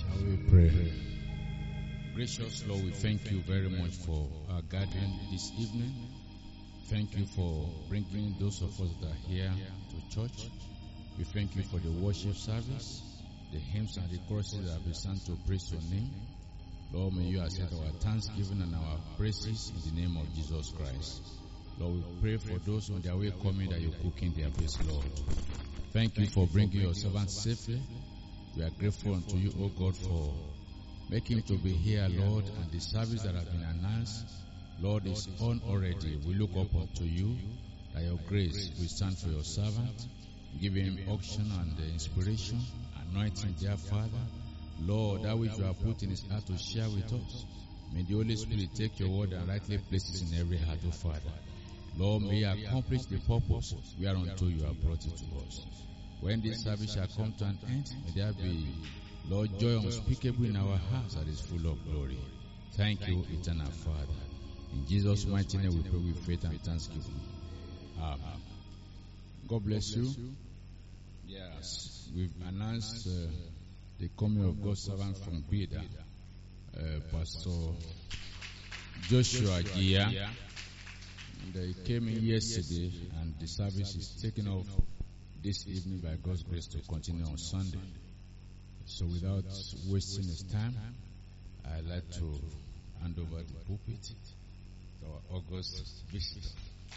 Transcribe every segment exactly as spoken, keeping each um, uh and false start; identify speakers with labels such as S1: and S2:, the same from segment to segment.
S1: Shall we pray? Gracious Lord, we thank you very much for our gathering this evening. Thank you for bringing those of us that are here to church. We thank you for the worship service, the hymns and the choruses that have been sung to praise your name. Lord, may you accept our thanksgiving and our praises in the name of Jesus Christ. Lord, we pray for those on their way coming that you cook in their place, Lord. Thank you for bringing your servants safely. We are grateful unto you, O God, for making to be here, Lord, and the service that have been announced, Lord, is on already. We look up unto you, that your grace will stand for your servant. Give him unction and the inspiration, anointing, dear Father. Lord, that which you have put in his heart to share with us, may the Holy Spirit take your word and rightly place it in every heart, O Father. Lord, may you accomplish the purpose whereunto you have brought it to us. When this service shall come to an end, may there be, Lord, joy unspeakable in our hearts that is full of glory. Thank you, eternal Father. In Jesus' mighty name we pray with faith and thanksgiving. Amen. God bless you. Yes, we've announced uh, the coming of God's servant from Bida, uh, Pastor Joshua Gia. And uh, he came in yesterday, and the service is taken off this evening by God's grace to continue on Sunday. So without wasting his time, I'd like to hand over the pulpit to our August visitor.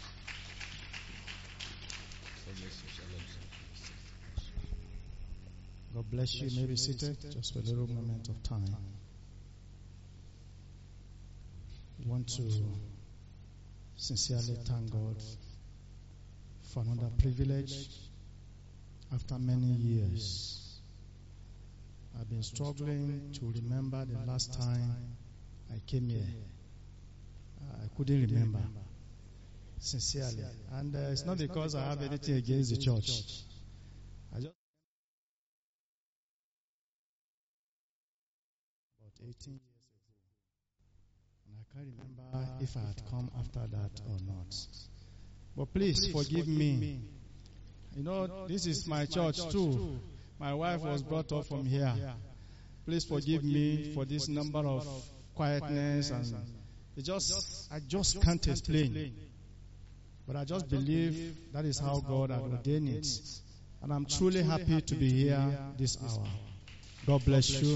S2: God bless you. You may be seated just for a little moment of time. I want to sincerely thank God for another privilege after many years. I've been struggling to remember the last time I came here. I couldn't remember, sincerely. And uh, it's not because I have anything against the church. I just about eighteen years ago. And I can't remember if I had come after that or not. But please forgive me. You know, this is my church too. My wife was brought up from here. Please forgive me for this number of quietness, and it just I just can't explain. But I just believe that is how God had ordained it. And I'm truly happy to be here this hour. God bless you.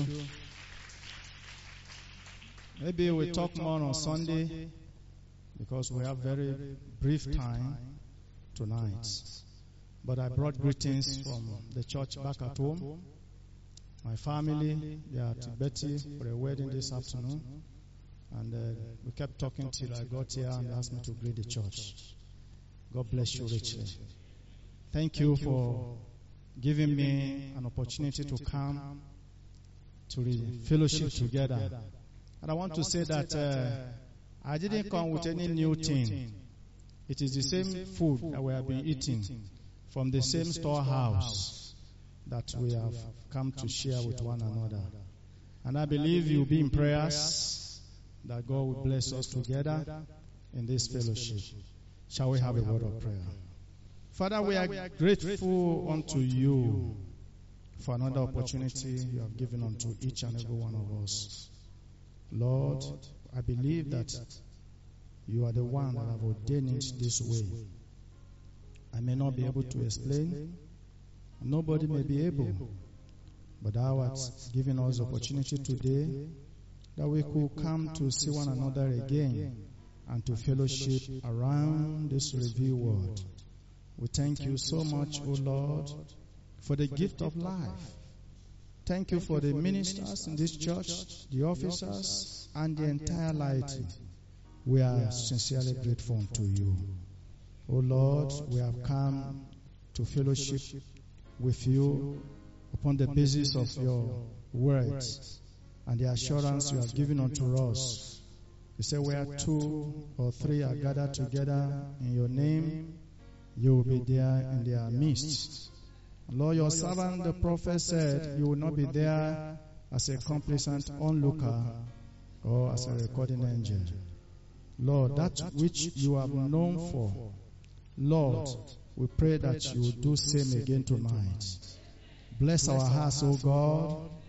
S2: Maybe we'll talk more on Sunday because we have very brief time tonight. But I brought greetings from the church back at home. My family, they are at Betty for a wedding this afternoon. And uh, we kept talking till I got here and asked me to greet the church. God bless you richly. Thank you for giving me an opportunity to come to the fellowship together. And I want to say that uh, I didn't come with any new thing. It is the same food that we have been eating from the same storehouse that we have come to share with one another. And I believe you'll be in prayers that God will bless us together in this fellowship. Shall we have a word of prayer? Father, we are grateful unto you for another opportunity you have given unto each and every one of us. Lord, I believe that you are the one that have ordained it this way. I may not be able to explain. Nobody may be able. But thou hast given us the opportunity today that we could come to see one another again and to fellowship around this review word. We thank you so much, O Lord, for the gift of life. Thank you for the ministers in this church, the officers, and the entire laity. We are sincerely grateful to you. O Lord, we have come to fellowship with you upon the basis of your words and the assurance you have given unto us. You say, where two or three are gathered together in your name, you will be there in their midst. Lord, your servant, the prophet, said you will not be there as a complacent onlooker or as a recording angel. Lord, that which you have known for, Lord, we pray that you will do same again tonight. Bless our hearts, O God.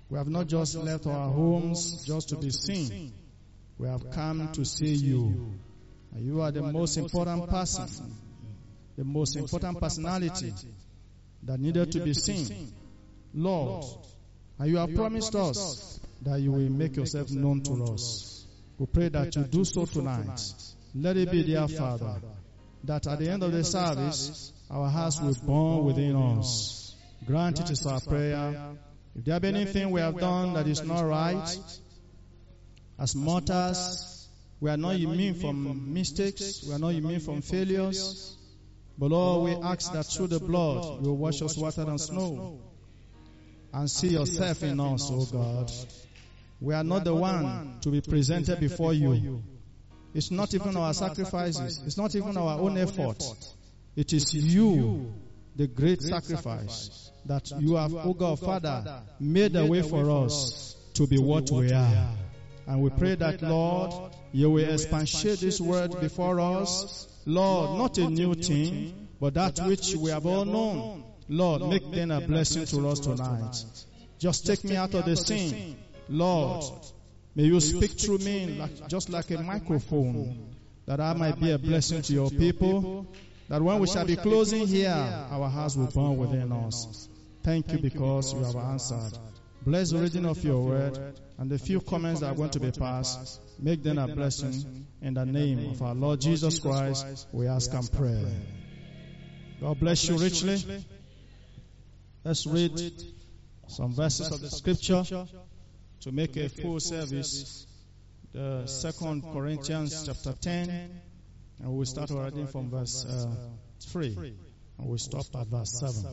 S2: We have not just left our homes just to be seen. We have come to see you. And you are the most important person, the most important personality that needed to be seen. Lord, and you have promised us that you will make yourself known to us. We pray that you do so tonight. Let it be, dear Father, that at the end of the service, our hearts will burn within us. Grant it is our prayer. If there be anything we have done that is not right, as mortals, we are not immune from mistakes, we are not immune from failures. But Lord, we ask that through the blood, you will wash us whiter than snow. And see yourself in us, O God. We are not the one to be presented before you. It's not even our sacrifices. It's not even our own effort. It is you, the great sacrifice, that you have, O God, Father, made a way for us to be what we are. And we pray that, Lord, you will expatiate this word before us. Lord, not a new thing, but that which we have all known. Lord, make them a blessing to us tonight. Just take me out of the scene. Lord, may you speak through me like, just like a microphone, that I might be a blessing to your people, that when we shall be closing here, our hearts will burn within us. Thank you because you have answered. Bless the reading of your word, and the few comments that are going to be passed, make them a blessing. In the name of our Lord Jesus Christ, we ask and pray. God bless you richly. Let's read some verses of the scripture to make a full service. The Second Corinthians chapter ten, and we'll start already from verse uh, three, and we'll stop at verse seven.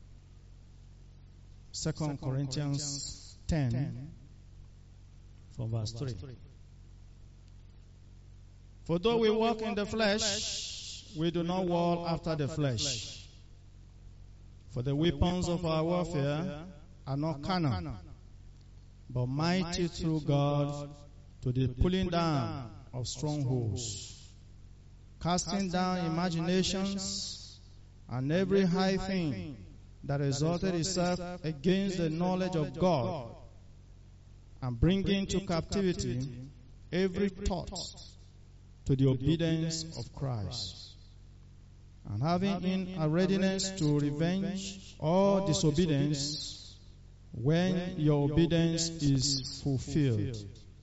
S2: Second Corinthians ten, from verse three. For though we walk in the flesh, we do not war after the flesh. For the weapons of our warfare are not carnal, but mighty through God to the pulling down of strongholds, casting down imaginations and every high thing that exalted itself against the knowledge of God, and bringing to captivity every thought to the obedience of Christ, and having in a readiness to revenge all disobedience when your obedience is fulfilled.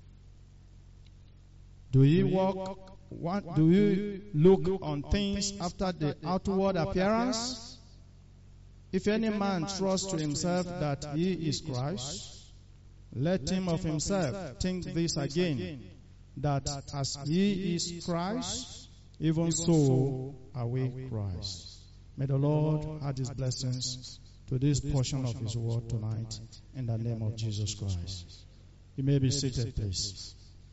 S2: Do you walk? What, do you look on things after the outward appearance? If any man trusts to himself that he is Christ, let him of himself think this again, that as he is Christ, even so are we Christ. May the Lord add his blessings to this portion of his word tonight, in the name of Jesus Christ. You may be seated, please.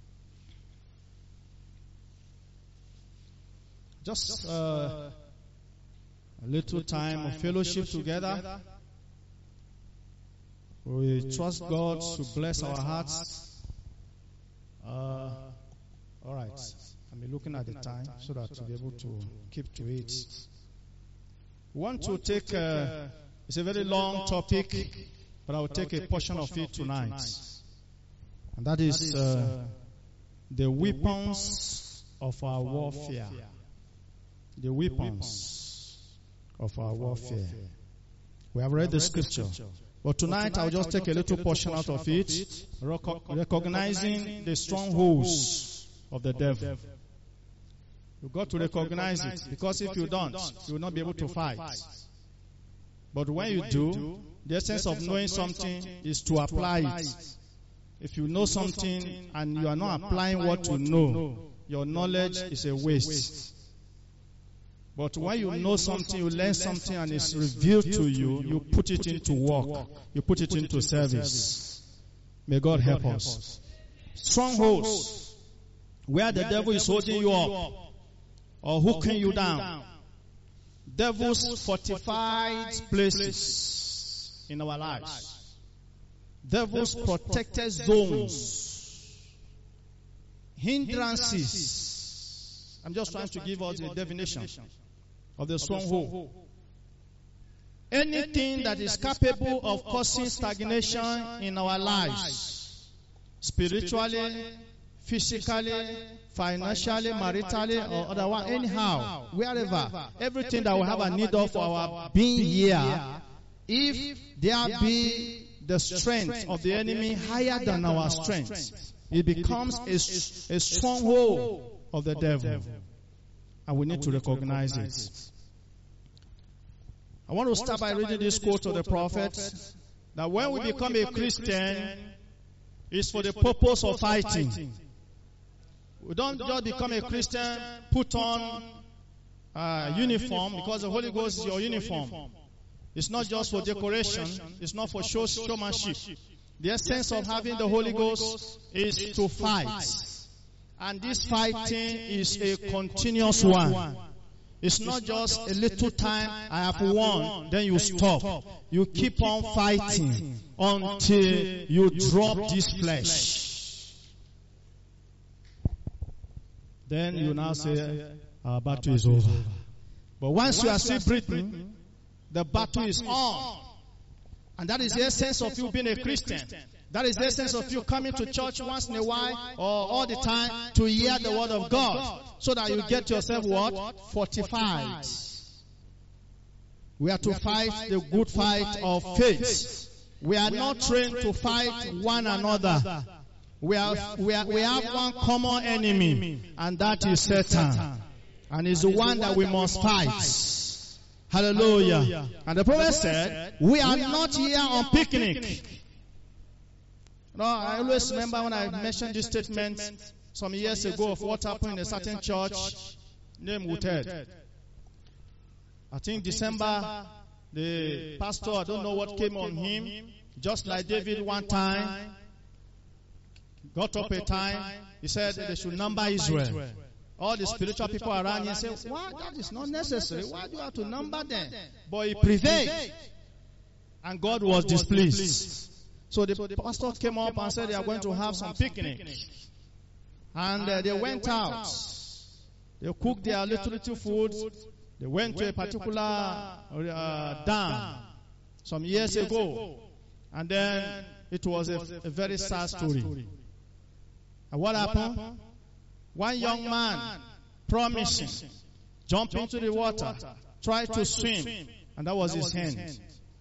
S2: Just uh, a little time of fellowship together. We trust God to bless our hearts. Uh, all right. I'm looking at the time so that we'll be able to keep to it. We want to take, a, it's a very long topic, but I will take a portion of it tonight. And that is uh, the weapons of our warfare. The weapons of our warfare. We have read the scripture. But tonight I'll just take a little portion out of it, recognizing the strongholds of the devil. You've got to recognize it, because if you don't, you will not be able to fight. But when you do, the essence of knowing something is to apply it. If you know something and you are not applying what you know, your knowledge is a waste. But when you know something, you learn something and it's revealed to you, you put it into work. You put it into service. May God help us. Strongholds, where the devil is holding you up or hooking you down. Devil's fortified places in our lives. Devil's protected zones. Hindrances. I'm just trying to give us a definition of the stronghold. anything that is capable of causing stagnation in our lives, spiritually, physically, financially, maritally, or otherwise, anyhow, wherever, everything that we have a need of for our being here, if there be the strength of the enemy higher than our strength, it becomes a, a stronghold of the devil. And we need to recognize it. I want to start by reading this quote of the prophet, that when we become a Christian, it's for the purpose of fighting. We don't just become a Christian, put on a uniform, because the Holy Ghost is your uniform. It's not just for decoration. It's not for show, showmanship. The essence of having the Holy Ghost is to fight. And this fighting is a continuous one. It's not just a little time, I have won, then you stop. You keep on fighting until you drop this flesh. Then you now say, our battle is over. But once you are still breathing, the battle is on. And that is the essence of you being a Christian. That is the essence of you coming to church once in a while or all the time to hear the word of God. So that you get yourself what? Fortified. We are to fight the good fight of faith. We are not trained to fight one another. We have, we, are, we have one common enemy, and that is Satan. And it's the one that we must fight. Hallelujah. And the prophet said, we are not here on picnic. No, I always remember when I mentioned this statement some years ago of what happened in a certain church named Woodhead. I think December, the pastor, I don't know what came on him, just like David one time, got up a time, he said they should number Israel. All the spiritual people around him said, why? That is not necessary. Why do you have to number them? But he prevailed. And God was displeased. So the pastor came up and said they are going to have some picnic. And uh, they went out. They cooked their little, little food. They went to a particular uh, dam some years ago. And then it was a, a very sad story. And what happened? One young man promising, jump into the water, try to swim, and that was his hand.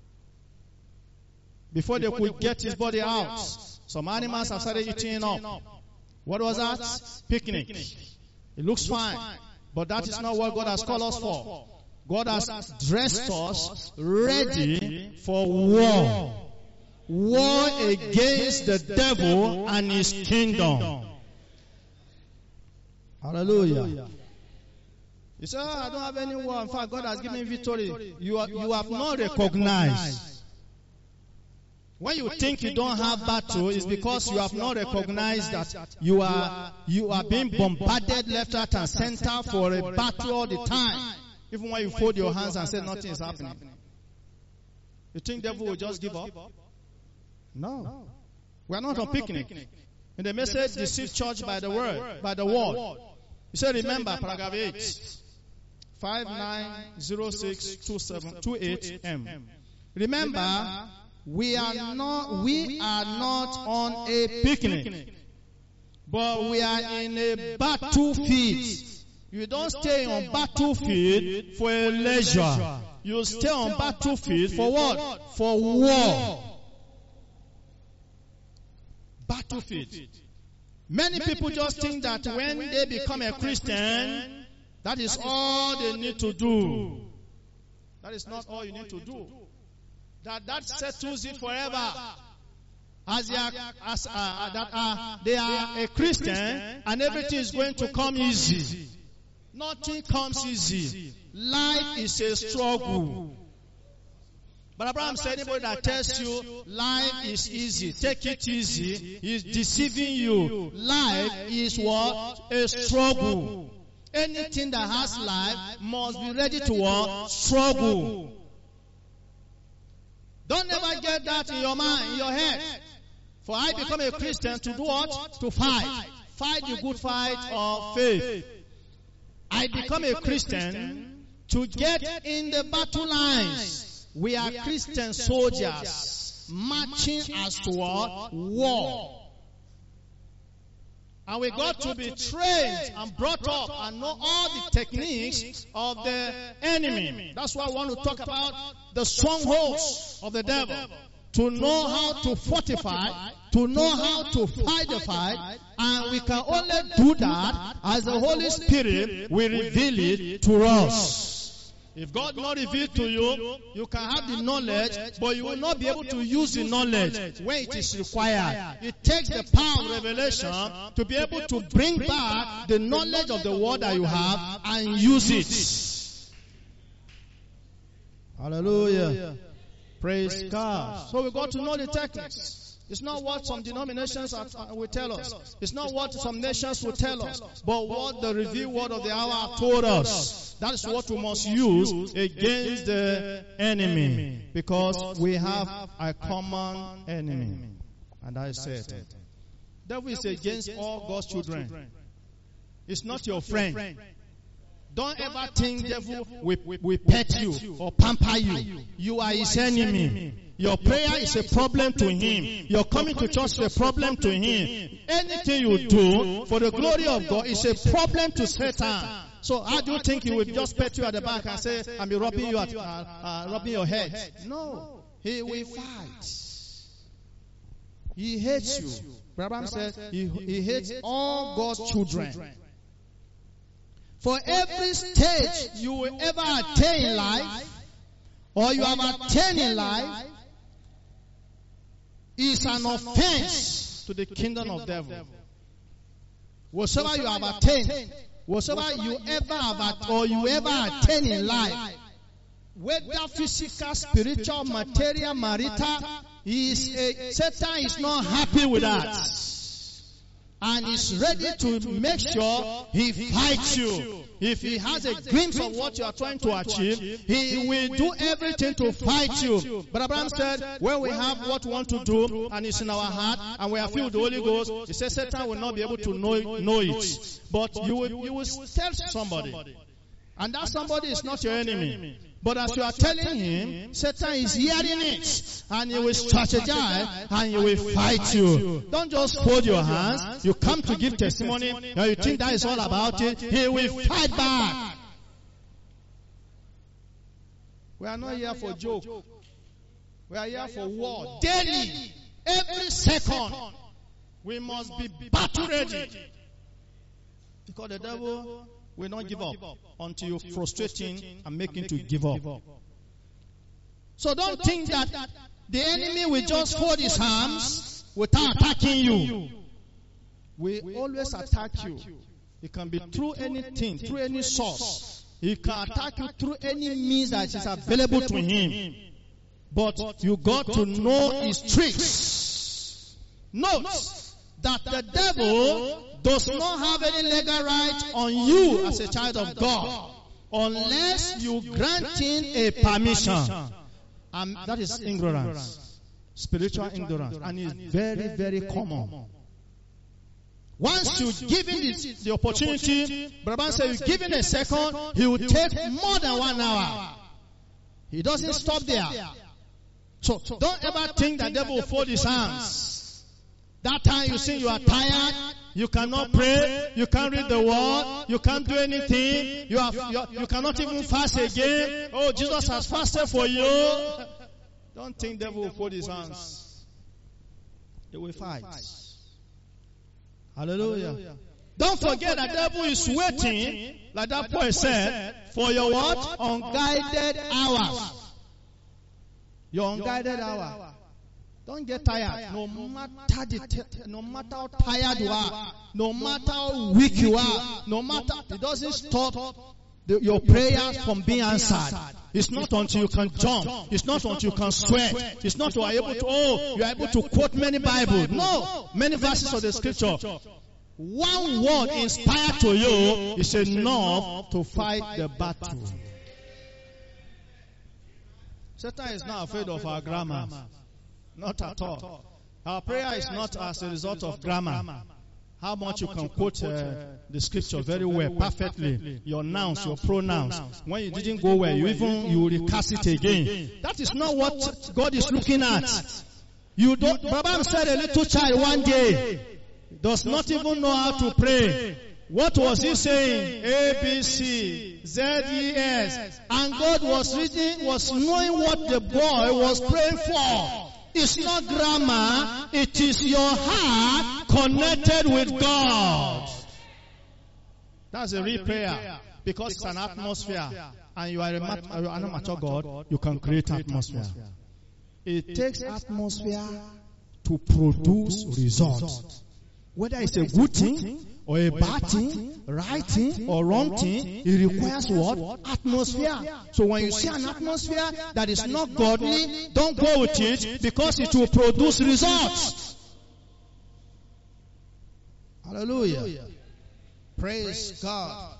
S2: Before they could get his body out, some animals have started eating him up. What was that? Picnic. It looks fine, but that is not what God has called us for. God has dressed us ready for war. War against the devil and his kingdom. Hallelujah. You say, oh, I don't have any war. In fact, God has given me victory. You, are, you have not recognized. When you think you don't have battle, it's because you have not recognized that you are you are being bombarded left, right, and center for a battle all the time. Even when you fold your hands and say nothing is happening. You think the devil will just give up? No. We are not on picnic. In the message, deceive church by the word, by the word. He said, remember, paragraph eight, five nine zero six two seven two eight M. Remember, we are not, we are not on a picnic, but we are in a battlefield. You don't stay on battlefield for a leisure. You stay on battlefield for what? For war. Battlefield. Many people just think that when they become a Christian, that is all they need to do. That is not all you need to do. That that settles it forever. As they are, as, uh, that are, they are a Christian, and everything is going to come easy. Nothing comes easy. Life is a struggle. But Abraham said, anybody that tells you life is easy, take it easy, is deceiving you. Life is what? A struggle. Anything that has life must be ready to what? Struggle. Don't ever get that in your mind, in your head. For I become a Christian to do what? To fight. Fight the good fight of faith. I become a Christian to get in the battle lines. We are Christian soldiers marching as toward war. And we got to be trained and brought up and know all the techniques of the enemy. That's why I want to talk about the strongholds of the devil. To know how to fortify, to know how to fight the fight, and we can only do that as the Holy Spirit will reveal it to us. If God not revealed to you, you can have the knowledge, but you will not be able to use the knowledge when it is required. It takes the power of revelation to be able to bring back the knowledge of the word that you have and use it. Hallelujah. Praise God. So we got to know the techniques. It's not what some denominations are, uh, will tell us. It's not what some nations will tell us. But what the revealed word of the hour told us. That is what we must use against the enemy. Because we have a common enemy. And I said, devil is against all God's children. It's not your friend. Don't ever think devil will, will pet you or pamper you. You are his enemy. Your prayer is a problem to him. Your coming to church is a problem to him. Anything you do for the glory of God is a problem to Satan. So how do you think he will just pet you at the back and say, "I'm be rubbing you at, uh, uh, rubbing your head"? No, he will fight. He hates you. Abraham said he, he hates all God's children. For every stage you will ever attain in life, or you have attained in life, is an offense to the kingdom of devil. Whatever you have attained, whatever you ever have or you ever attain in life, whether physical, spiritual, material, marital, is a, Satan is not happy with that. And is ready to make sure he fights you. If he has a glimpse of what you are trying to achieve, he will do everything to fight you. But Abraham said, when we have what we want to do, and it's in our heart, and we are filled with the Holy Ghost, he said Satan will not be able to know, know it. But you will, you will tell somebody. And that somebody is not your enemy. But as you are telling him, Satan is hearing it. And he will strategize and he will fight you. Don't just fold your hands. You come to give testimony and you think that is all about it. He will fight back. We are not here for joke. We are here for war. Daily, every second, we must be battle ready. Because the devil will not give up until you frustrate him and make him to give up. So don't think that the enemy will just fold his arms without attacking you. We always attack you. It can be through anything, through any source. He can attack you through any means that is available to him. But you got to know his tricks. Note that the devil does not have any legal right on you as a child of God unless you grant him a permission. And that is ignorance, spiritual ignorance, and it's very, very common. Once you give him the, the opportunity, Brother said you give him a second, he will take more than one hour. He doesn't stop there. So don't ever think that the devil will fold his arms. That time you think you are tired, you cannot pray, you can't read the word, you can't do anything, you, have, you, you cannot even fast again. Oh, Jesus has fasted for you. Don't think the devil will fold his hands. They will fight. Hallelujah. Hallelujah. Don't forget that the devil is waiting, like that poet said, for your what? Unguided hours. Your unguided hour. Don't get tired. No matter the, no matter how tired you are, no matter how weak you are, no matter, it doesn't stop the, your prayers from being answered. It's not until you can jump. It's not until you can sweat. It's not until you are able to, oh, you are able to quote many Bibles. No, many verses of the scripture. One word inspired to you is enough to fight the battle. Satan is not afraid of our grammar. Not at all. Our prayer is not as a result of grammar. how much you can quote uh, the scripture very well, perfectly. Your nouns, your pronouns. When you didn't go well, you even you recast it again. That is not what God is looking at. You don't. Baba said a little child one day does not even know how to pray. What was he saying? A, B, C, Z, E, S. And God was reading, was knowing what the boy was praying for. It's not grammar, it is your heart connected with God. That's a real prayer. Because it's an atmosphere. And you are a, mat- an amateur God, you can create atmosphere. It takes atmosphere to produce results. Whether it's a good thing, or a bad thing, right thing, or wrong thing, it requires what? Atmosphere. So when you see an atmosphere that is not godly, don't go with it because it will produce results. Hallelujah. Praise God.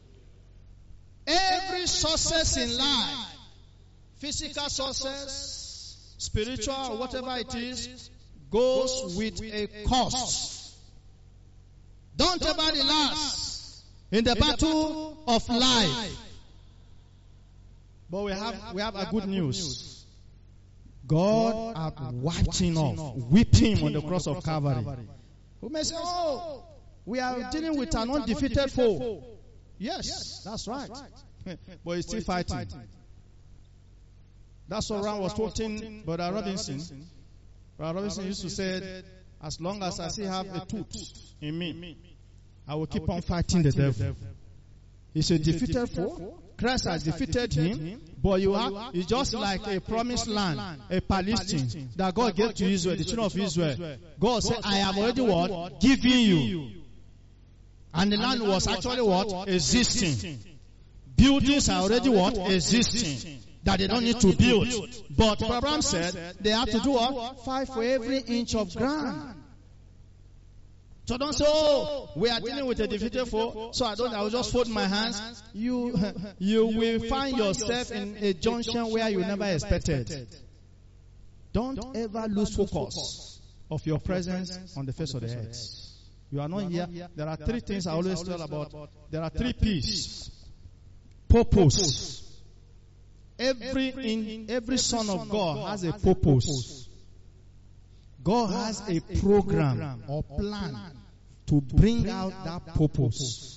S2: Every success in life, physical success, spiritual, or whatever it is, goes with a cost. Don't ever relax in the battle of life. But we have we have a good news. God has wiped him off, whipped him on the cross of Calvary. Who may say, oh, we are dealing with an undefeated foe. Yes, that's right. But he's still fighting. That's what Ron was quoting Brother Robinson. Brother Robinson used to say, as long as I still have a tooth in me, I will keep on fighting the devil. He's a defeated foe. Christ has defeated him. But you have, it's just like a promised land, a Palestine, that God gave to Israel, the children of Israel. God said, I have already what? Given you. And the land was actually what? Existing. Buildings are already what? Existing. That they don't need to build. But Abraham said, they have to do what? Fight for every inch of ground. So don't say, oh, we are dealing with a defeated foe, so I don't, I will just fold my hands. You, you will find yourself in a junction where you never expected. Don't ever lose focus of your presence on the face of the earth. You are not here. There are three things I always tell about. There are three P's. Purpose. Every, in, every son of God has a purpose. God has a program or plan to bring out that purpose.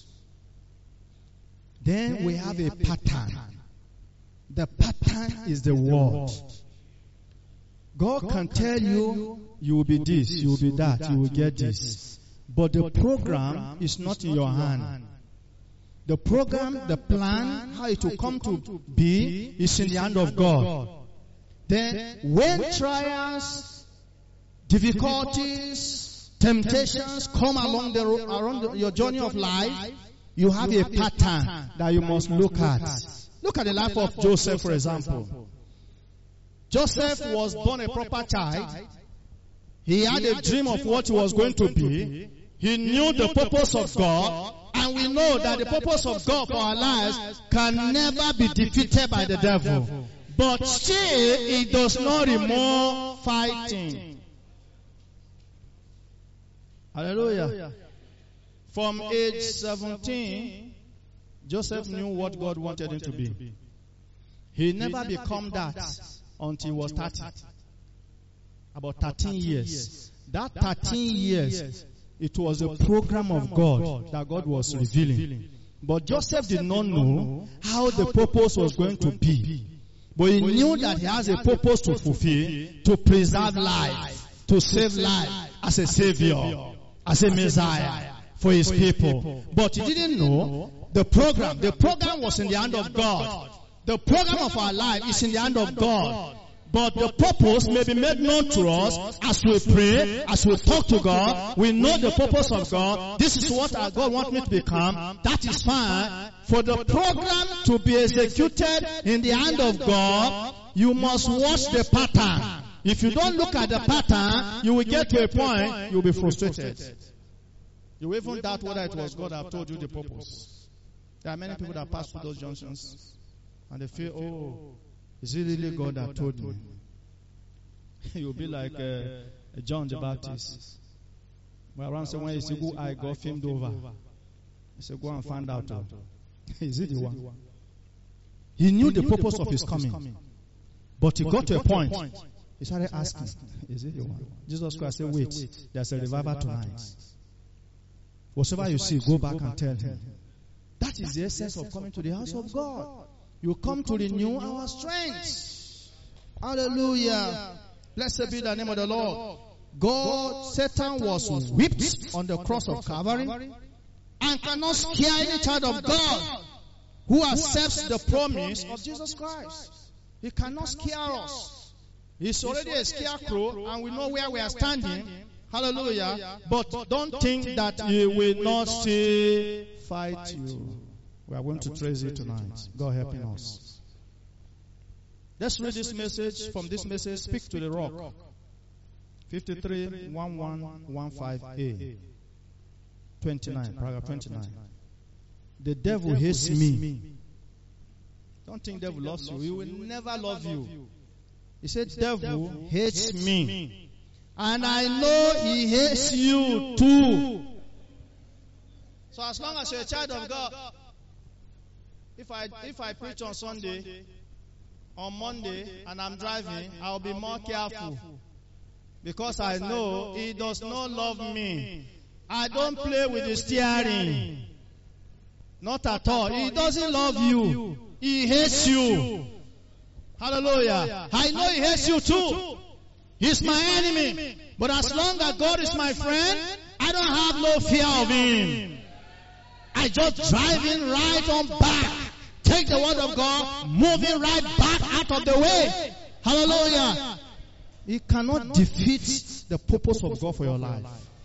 S2: Then we have a pattern. The pattern is the word. God can tell you, you will be this, you will be that, you will get this. But the program is not in your hand. The program, the plan, how it will come to be, is in the hand of God. Then when trials, difficulties, temptations come along the around the, your journey of life, you have a pattern that you must look at. Look at the life of Joseph, for example. Joseph was born a proper child. He had a dream of what he was going to be. He knew the purpose of God. And we know that the purpose of God for our lives can never be defeated by the devil. But still, it does not remove fighting. Hallelujah. From age seventeen, Joseph knew what God wanted him to be. He never became that until he was thirty. About thirteen years. That thirteen years, it was a program of God that God was revealing. But Joseph did not know how the purpose was going to be. But he knew that he has a purpose to fulfill, to preserve life, to save life as a savior, as a Messiah for his people. But he didn't know the program. The program was in the hand of God. The program of our life is in the hand of God. But the purpose may be made known to us as we pray, as we talk to God. We know the purpose of God. This is what our God wants me to become. That is fine. For the program to be executed in the hand of God, you must watch the pattern. If you don't look at the pattern, you will get to a point, you will be frustrated. You will even doubt whether it was God that told you the purpose. There are many people that pass through those junctions and they feel, oh, is it really God that told me? You'll be like uh, John the Baptist. Well, around say when you say go, I got filmed over. He said, go and find out. Oh. Is it the one? He knew the purpose of his coming. But he got to a point. He started asking, is it the one? Jesus Christ said, wait, there's a revival tonight. Whatever you see, go back and tell him. That is the essence of coming to the house of God. You come to renew our strength. Hallelujah. Blessed be the name of the Lord. God, Satan was whipped on the cross of Calvary and cannot scare any child of God who accepts the promise of Jesus Christ. He cannot scare us. He's already a scarecrow and we know where we are standing. Hallelujah. But don't think that he will not still fight you. We are going to trace it tonight. God helping us. Let's read this message. From this message, speak to the rock. fifty-three, one one one five A. twenty-nine, paragraph twenty-nine. The devil hates me. Don't think devil loves you. He will never love you. He said, devil hates me. And I know he hates you too. So as long as you're a child of God, if I if I preach on Sunday, on Monday, and I'm driving, I'll be more careful. Because I know he does not love me. I don't play with the steering. Not at all. He doesn't love you. He hates you. Hallelujah. I know he hates you too. He's my enemy. But as long as God is my friend, I don't have no fear of him. I just driving right on back. Take the word of God, moving right back out of the way. Hallelujah. He cannot defeat the purpose of God for your life.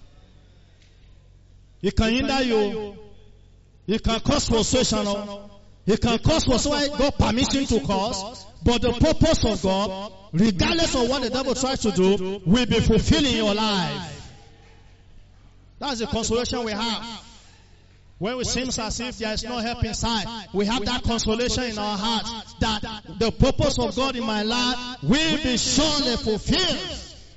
S2: He can hinder you. He can cause frustration. He can cause whatsoever God permits him to cause. But the purpose of God, regardless of what the devil tries to do, will be fulfilled in your life. That's the consolation we have. When it seems as if there is no help inside, we have that consolation in our hearts that the purpose of God in my life will be surely fulfilled.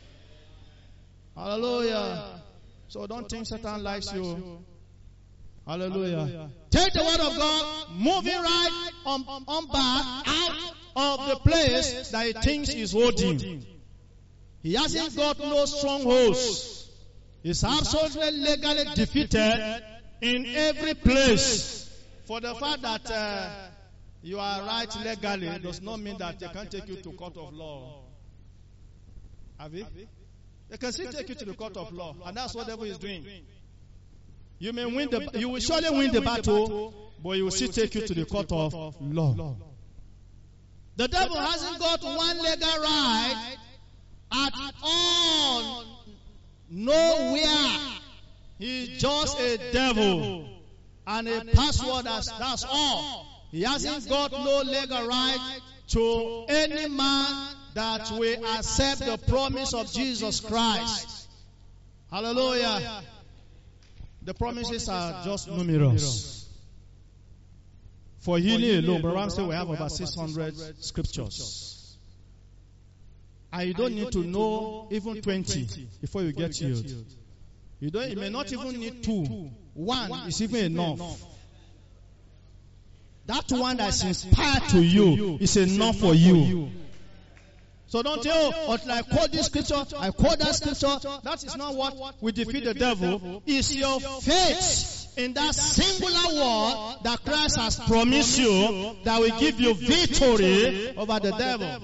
S2: Hallelujah. So don't think Satan likes you. Hallelujah. Take the word of God, moving right on, on back out of the place that he thinks is holding. He hasn't got no strongholds. He's absolutely legally defeated in every place. For the fact that uh, you are right legally does not mean that they can't take you to court of law. Have you? They can still take you to the court of law, and that's what the devil is doing. You may win the, you will surely win the battle, but he will still take you to the court of law. The devil hasn't got one legal right at all, nowhere. He's just a devil and a password. That's, that's all. He hasn't got no legal right to any man that will accept the promise of Jesus Christ. Hallelujah. The promises are just numerous. For healing alone, Brother Ram said we have over six hundred scriptures. And you don't need to know even twenty before you get healed. You don't, you may not even need two. One is even enough. That one that's inspired to you is enough for you. So don't say, oh, until I quote this scripture, I quote that scripture. That is not what will defeat the devil. It's your faith in that singular word that Christ has promised you that will give you victory over the devil.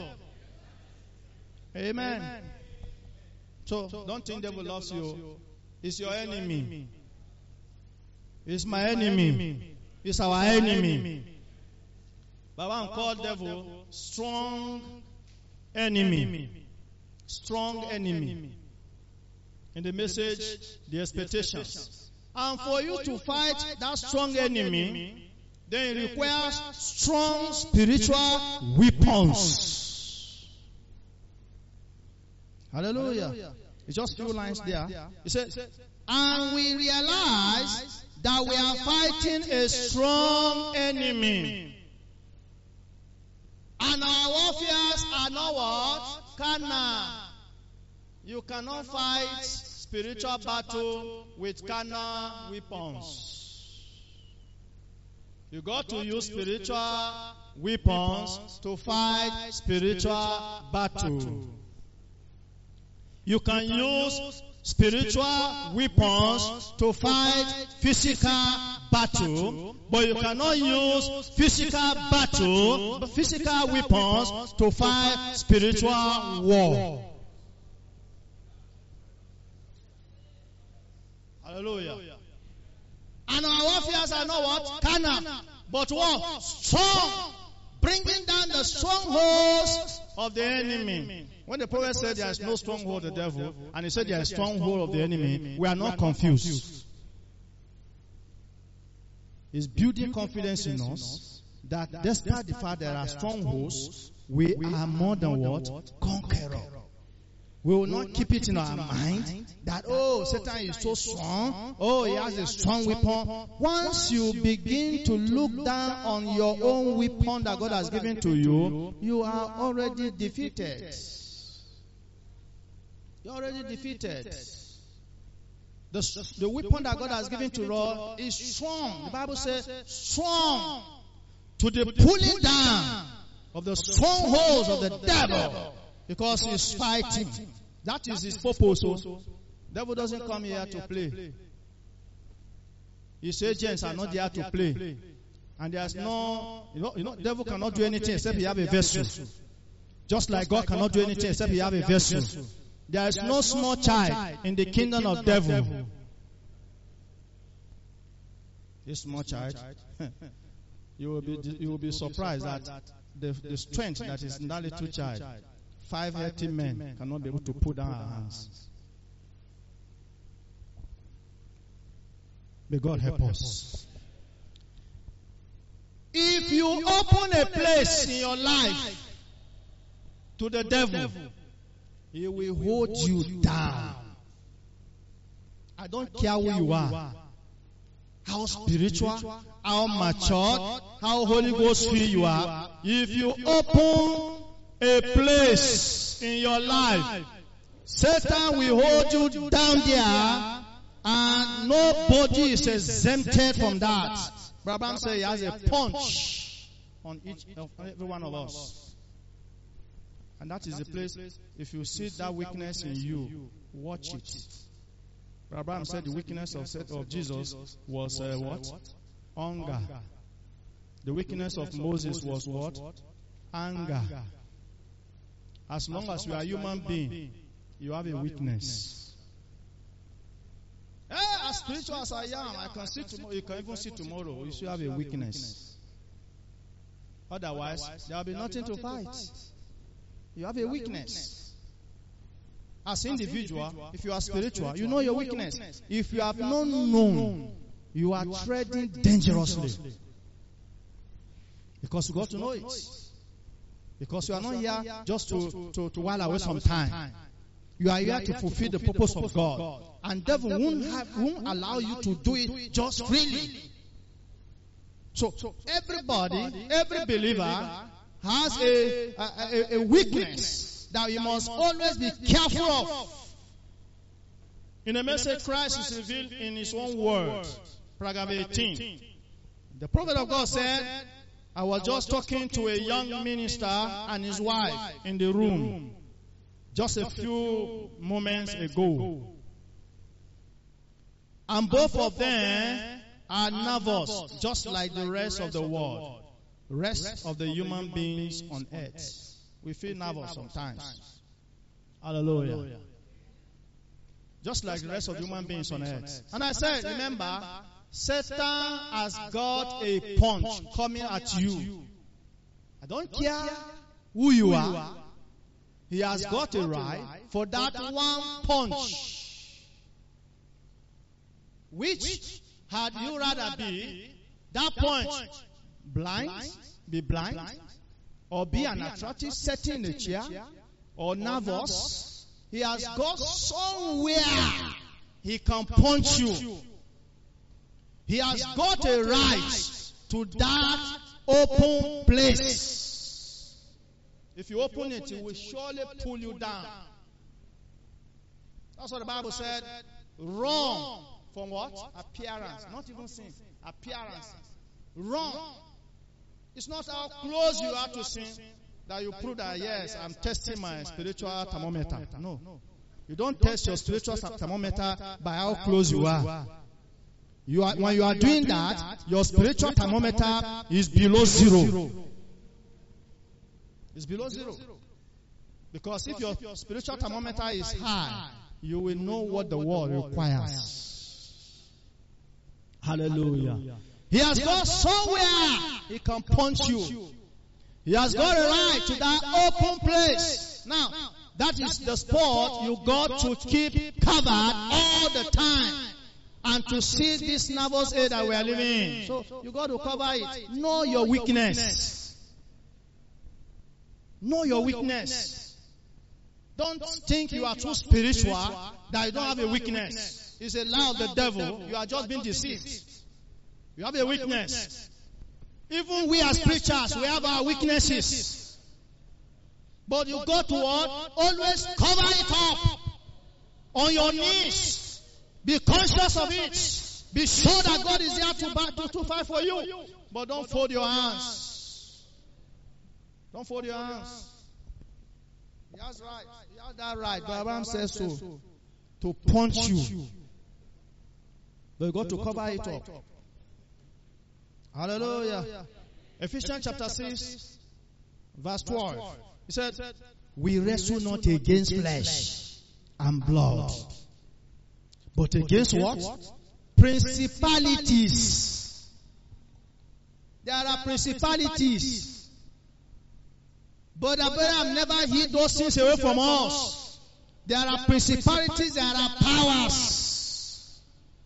S2: Amen. So don't think the devil loves you. It's your enemy. It's my enemy. It's our enemy. But one called devil strong enemy. Strong enemy. In the message, the expectations. And for you to fight that strong enemy, then it requires strong spiritual weapons. Hallelujah. It's just a few lines there. It says, and we realize that we are fighting a strong enemy. And our warfares are not what? Carnal. You cannot fight spiritual battle with carnal weapons. You got to use spiritual weapons to fight spiritual battle. You can use spiritual weapons to fight physical battle, but you cannot use physical battle, physical weapons to fight spiritual war. Hallelujah. And our warfares are not what? Carnal. But what? Strong. Bringing down the strongholds of the enemy. When the prophet said there is no stronghold of the devil, and he said there is stronghold of the enemy, we are not confused. He's building confidence in us that despite the fact there are strongholds, we are more than what? Conqueror. We will not keep it in our mind that, oh, Satan is so strong. Oh, he has a strong weapon. Once you begin to look down on your own weapon that God has given to you, you are already defeated. You're already defeated. The, the weapon that God has given to us is strong. The Bible says, strong to the pulling down of the strongholds of the devil. Because he's fighting. That is his purpose. The devil doesn't come here to play. His agents are not there to play. And there's no, you know, you know, the devil cannot do anything except he have a vessel. Just like God cannot do anything except he have a vessel. There is no small child in the kingdom of devil. This small child, you will be you will be surprised that the, the strength that is in that little child, five healthy men cannot be able to put down our hands. May God help us. If you open a place in your life to the devil, he will hold you down. I don't care who you are, how spiritual, how matured, how Holy Ghost filled you are. If you open a place in your life, Satan will hold you down there, and nobody is exempted from that. Brabham says he has a punch on each of every one of us. And that is the place, if you see that weakness in you, watch it. Abraham said the weakness of, of Jesus was uh, what? Hunger. The weakness of Moses was what? Anger. As long as you are a human being, you have a weakness. Hey, as spiritual as I am, I can see tomorrow. You can even see tomorrow. You should have a weakness. Otherwise, there will be nothing to fight. You have a weakness. As an individual, if you are spiritual, you know your weakness. If you have not known, you are treading dangerously. Because you got to know it. Because you are not here just to, to, to while away some time. You are here to fulfill the purpose of God. And devil won't, have, won't allow you to do it just freely. So, everybody, every believer has a, a, a weakness that you must always be careful of. In the message Christ is revealed in his own word, paragraph eighteen. The prophet of God said, I was just talking to a young minister and his wife in the room just a few moments ago. And both of them are nervous, just like the rest of the world. Rest of the human beings on earth. We feel nervous sometimes. Hallelujah. Just like the rest of human beings on earth. And I said, remember, Satan has got a punch coming at you. I don't care who you are. He has got a right for that one punch. Which had you rather be that punch? Blind, be blind, or be an attractive setting in a chair, or nervous. He has got somewhere he can punch you. He has got a right to that open place. If you open it, he will surely pull you down. That's what the Bible said. Run from what? Appearance. Not even sin. Appearance. Run. It's not how close you are to sin that you prove that, yes, I'm testing my spiritual thermometer. No. You don't test your spiritual thermometer by how close you are. You are, when you are doing that, your spiritual thermometer is below zero. It's below zero. Because if your spiritual thermometer is high, you will know what the world requires. Hallelujah. He has got somewhere he can punch you. He has got a right to that open place. Now, that is the spot you got to keep covered all the time. And to see this nervous aid that we are living in. So you got to cover it. Know your weakness. Know your weakness. Don't think you are too spiritual that you don't have a weakness. It's a lie of the devil. You are just being deceived. You have a weakness. Even we as preachers, we have our weaknesses. But you got to what? Always cover it up. On your knees. Be conscious of it. Be sure that God is there to, back, to, to fight for you. But don't fold your hands. Don't fold your hands. He has right. He has that right. But Abraham says so. To punch you. But you got to cover it up. Hallelujah. Ephesians chapter six, verse twelve. He said, we wrestle not against flesh and blood. But against what? Principalities. There are principalities. But Abraham never hid those things away from us. There are principalities, there are powers.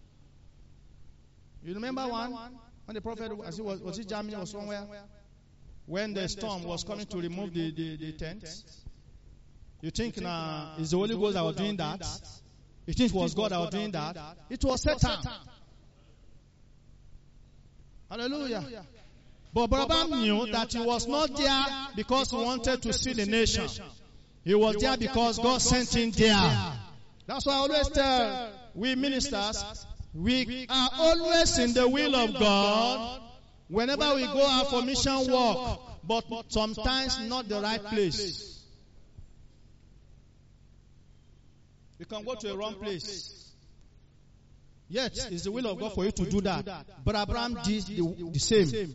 S2: You remember one? When the prophet, as he was, was it Germany or somewhere? When the storm was coming to remove the, the, the tent. You think now, uh, it's the Holy Ghost that was doing that? You think it was God that was doing that? It was Satan. Hallelujah. But Abraham knew that he was not there because he wanted to see the nation. He was there because God sent him there. That's why I always tell we ministers, we are always in the will of God whenever we go out for mission work, but sometimes not the right place. You can go to a wrong place. Yet, it's the will of God for you to do that. But Abraham did the, the same.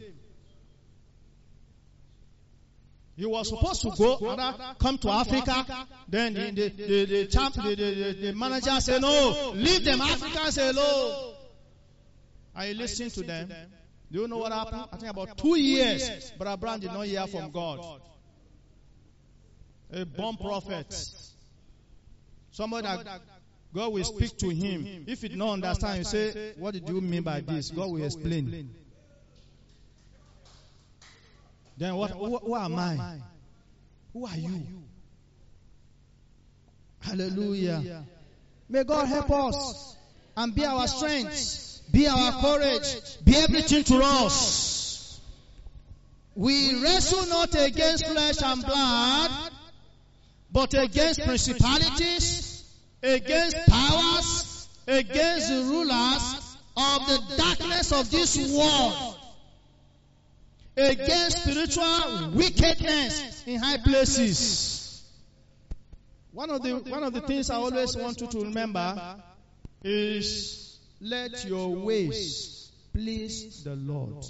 S2: He was supposed to go, come to Africa. Then the, the, the, the, champ, the, the, the manager said, no, leave them. Africans say no. And he listened to them. Do you know what happened? I think about two years, but Abraham did not hear from God. A born prophet. Somebody that God will speak to him. If he did not understand, you say, what did you mean by this? God will explain. Then what? Who, who am I? Who are you? Hallelujah. May God help us and be our strength, be our courage, be everything to us. We wrestle not against flesh and blood, but against principalities, against powers, against the rulers of the darkness of this world, against spiritual wickedness in high places. One of the one of the things I always want you to remember is let your ways please the Lord.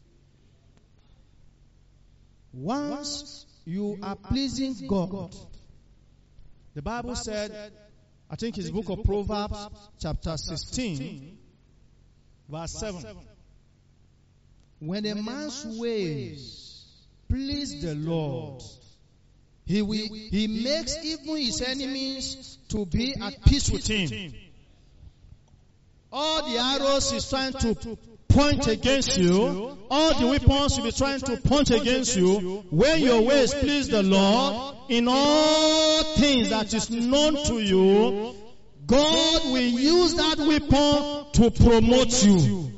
S2: Once you are pleasing God, the Bible said, I think it's the book of Proverbs, chapter sixteen, verse seven. When a man's ways please the Lord, he will, he makes even his enemies to be at peace with him. All the arrows he's trying to point against you, all the weapons will be trying to point against you. When your ways please the Lord, in all things that is known to you, God will use that weapon to promote you.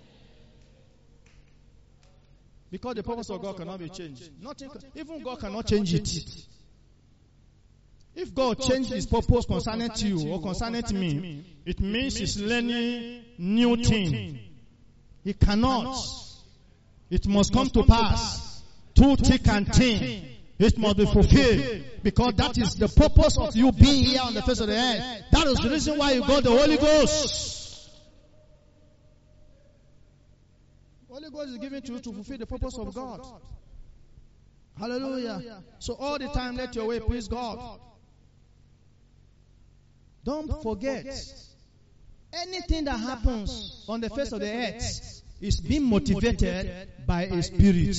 S2: Because the purpose of God cannot be changed. Nothing, even God cannot change it. If God changes his purpose concerning you or concerning me, it means he's learning new thing. He cannot. It must come to pass. Too thick and thin. It must be fulfilled. Because that is the purpose of you being here on the face of the earth. That is the reason why you got the Holy Ghost. Holy Ghost is given to you to fulfill the purpose of God. Hallelujah. So all the time let your way please God. Don't forget, anything that happens on the face of the earth is being motivated by a spirit.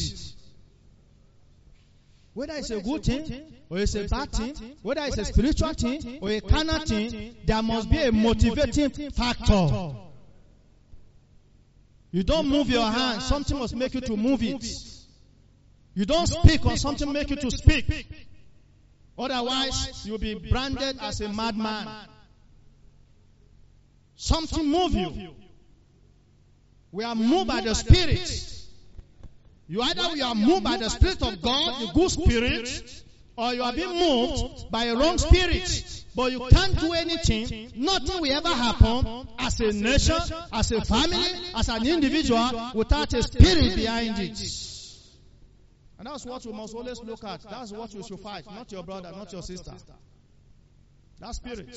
S2: Whether it's a good thing, or it's a bad thing, whether it's a spiritual thing, or a carnal thing, there must be a motivating factor. You don't move your hand, something must make you to move it. You don't speak or something make you to speak. Otherwise, you'll be branded as a madman. Something move you. We are moved by the Spirit. You either we are moved by the Spirit of God, the good Spirit, or you are being moved by a wrong spirit. But you can't do anything. Nothing will ever happen as a nation, as a family, as an individual without a spirit behind it. And that's what we must always look at. That's what we should fight. Not your brother, not your sister. That spirit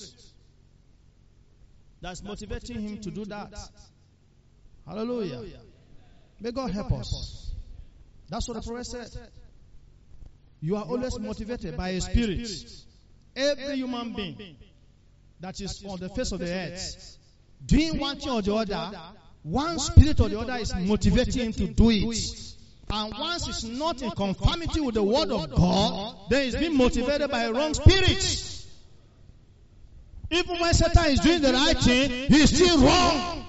S2: that's motivating him to do that. Hallelujah. May God help us. That's what the prophet said. You are always motivated by a spirit. Every human being that is on the face of the earth, doing one thing or the other, one spirit or the other is motivating him to do it. And once it's not in conformity with the word of God, then it's being motivated by a wrong spirit. Even when Satan is doing the right thing, he's still wrong.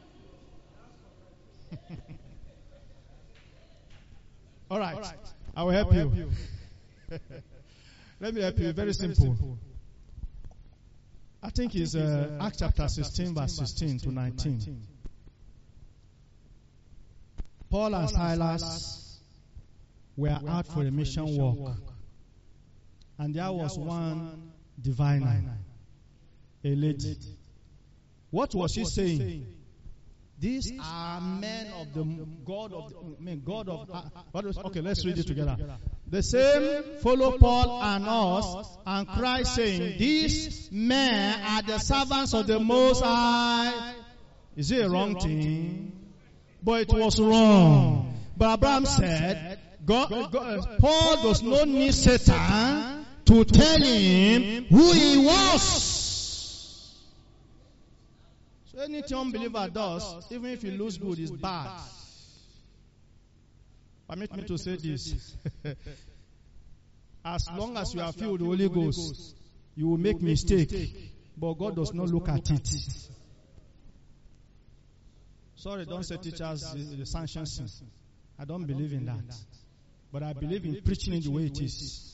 S2: All right. I will help you. Let me help you. Very simple. I think it's uh, Acts chapter sixteen, verse sixteen to nineteen. Paul and Silas were out for a mission work. And there was one diviner, a lady. What was she saying? These are men of the God of the, I mean, God of uh, what was, okay, let's read it together. The same follow Paul and us, and Christ saying, these men are the servants of the Most High. Is it a wrong thing? But it was wrong. But Abraham said, God, God, Paul does not need Satan to tell him who he was. So anything unbeliever does, even if he looks good, is bad. Permit me to say this. As long as you are filled with the Holy Ghost, you will make mistake, but God does not look at it. Sorry, don't say teachers the sanction sin. I don't believe in that. But I believe in preaching it the way it is.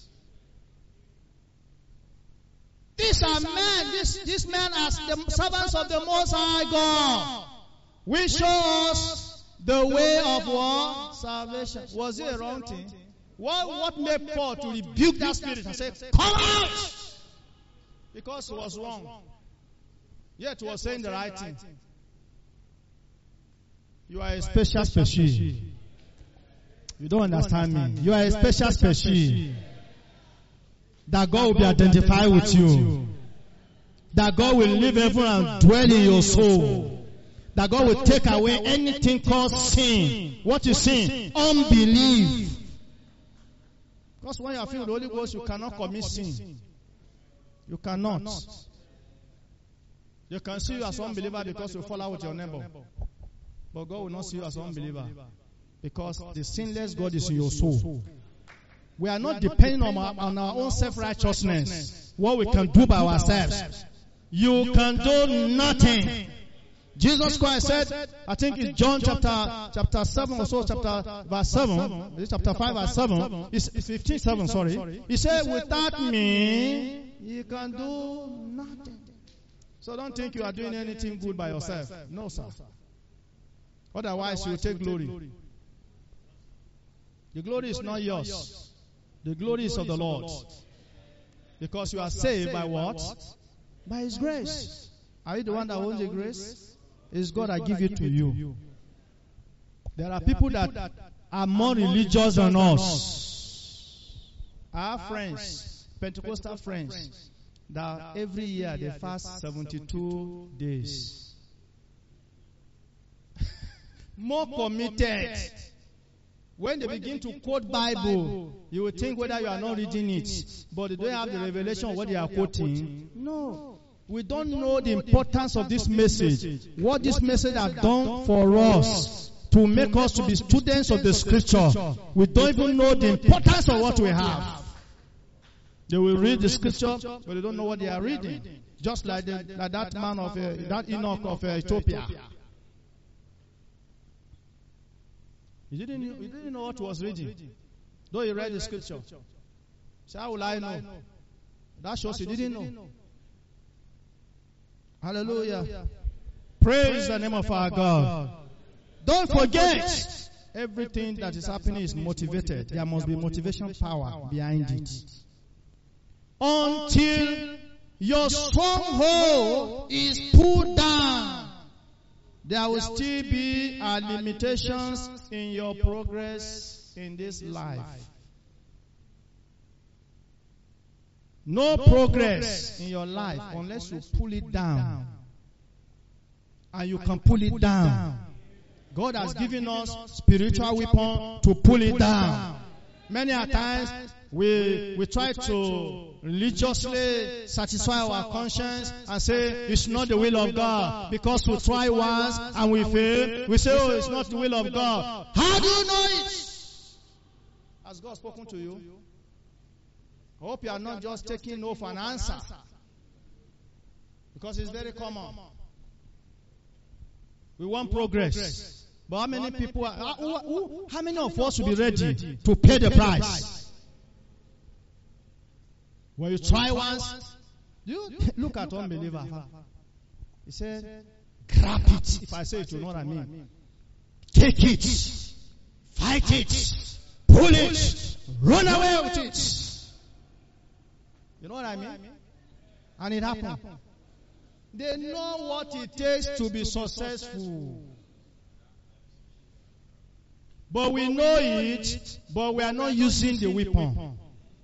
S2: These are men, these, these men are the servants of the Most High God. We show us the way of what? Salvation. Was it a wrong thing? What, what made Paul to rebuke that spirit and say, come out? Because it was wrong. Yet he was saying the right thing. You are a special species. You don't understand me. You are a special species. That God will be identified with you. That God will live heaven and dwell in your soul. That God will take away anything called sin. What is sin? Unbelief. Because when you are filled with the Holy Ghost, you cannot commit sin. You cannot. You can see you as unbeliever because you fall out with your neighbor. But God will not see you as unbeliever. Because the sinless God is in your soul. We are not depending on our, on our own self-righteousness. What we can do by ourselves. You can do nothing. Jesus Christ said, I think it's John chapter chapter seven or so, chapter verse seven, chapter five verse seven, it's fifteen seven, sorry. He said, without me, you can do nothing. So don't think you are doing anything good by yourself. No, sir. Otherwise, you will take glory. The glory is not yours. The glory is of the Lord. Because you are saved by what? By His grace. Are you the one that owns the grace? It's God that gives it to you. There are people that are more religious than us. Our friends, Pentecostal friends, that every year they fast seventy-two days. More committed. When they begin to quote Bible, you will think whether you are not reading it. But they don't have the revelation of what they are quoting. No. We don't know the importance of this message. What this message has done for us to make us to be students of the scripture. We don't even know the importance of what we have. They will read the scripture, but they don't know what they are reading. Just like, the, like that man of uh, that Enoch of uh, Ethiopia. He didn't, he didn't know what he was reading. Though he read the scripture. So how will I know? That shows he didn't know. Hallelujah. Praise the name of our God. Don't forget, everything that is happening is motivated. There must be motivation power behind it. Until your stronghold is pulled down, there will still be uh, limitations in your progress in this life. No progress in your life unless you pull it down. And you can pull it down. God has given us spiritual weapon to pull it down. Many a times we we try to religiously satisfy our conscience and say it's not the will of God because we try once and we fail. We say, oh, it's not the will of God. How do you know it? Has God spoken to you? I hope you are not just taking no for an answer, because it's very common. We want progress, but how many people are, who, who, how many of us will be ready to pay the price? When you try once, you look at unbeliever. He said, grab it. If I say it, you know what I mean. Take it, fight it, pull it, run away with it. You know what I mean? And it happened. They know what it takes to be successful. But we know it, but we are not using the weapon.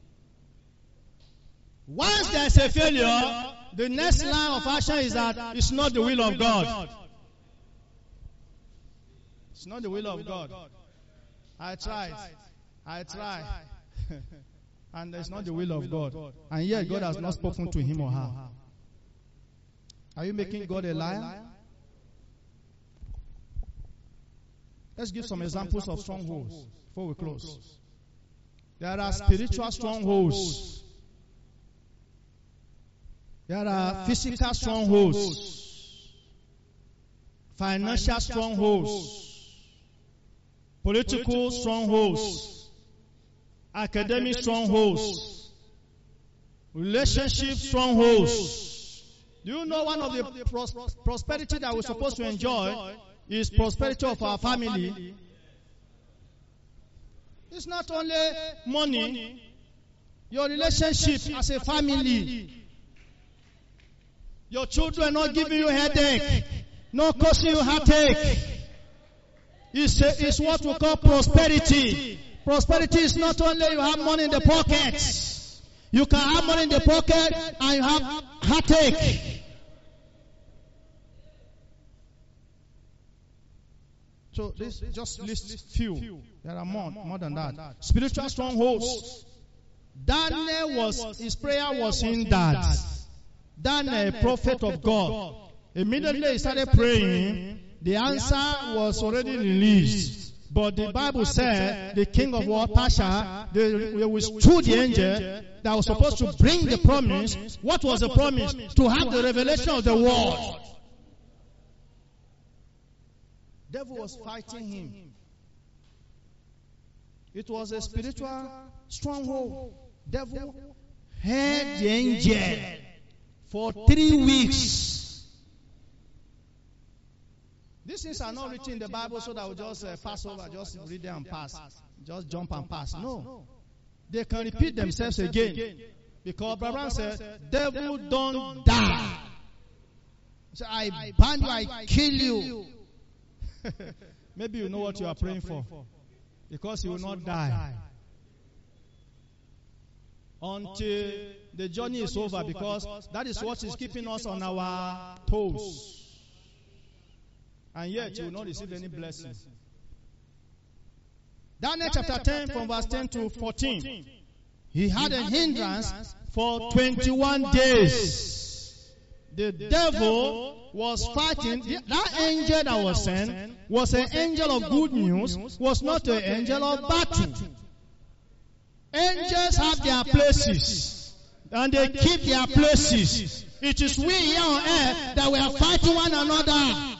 S2: Once there's a failure, the next line of action is that it's not the will of God. It's not the will of God. I tried. I tried. And it's not the will of God. And yet God has not spoken to him or her. Are you making God a liar? Let's give some examples of strongholds before we close. There are spiritual strongholds. There are physical strongholds. Financial strongholds. Political strongholds. Academic strongholds, relationship strongholds. Do you know one of the pros- prosperity that we're supposed to enjoy is prosperity of our family? It's not only money, your relationship as a family. Your children not giving you headache, not causing you heartache. It's, a, it's what we call prosperity. Prosperity is not only you have money in the pocket. You can have money in the pocket and you have heartache. So this just list few. There are more, more than that. Spiritual strongholds. Daniel was, his prayer was in that. Daniel, a prophet of God. Immediately he started praying, the answer was already released. But the Bible said the king of war, Persia, they, they withstood the angel that was supposed to bring the promise. What was the promise? To have the revelation of the word. Devil was fighting him. It was a spiritual stronghold. Devil had the angel for three weeks. These things are not written in the Bible so that we just uh, pass over, just read them and pass, just jump and pass. No. They can repeat themselves again. Because Abraham said, devil don't die. So I ban you, I kill you. Maybe you know what you are praying for. Because you will not die. Until the journey is over, because that is what is keeping us on our toes. And yet you will not receive any blessing. Daniel chapter ten from verse ten to fourteen. He had a hindrance for twenty-one days. The devil was fighting. That angel that was sent was an angel of good news, was not an angel of battle. Angels have their places, and they keep their places. It is we here on earth that we are fighting one another.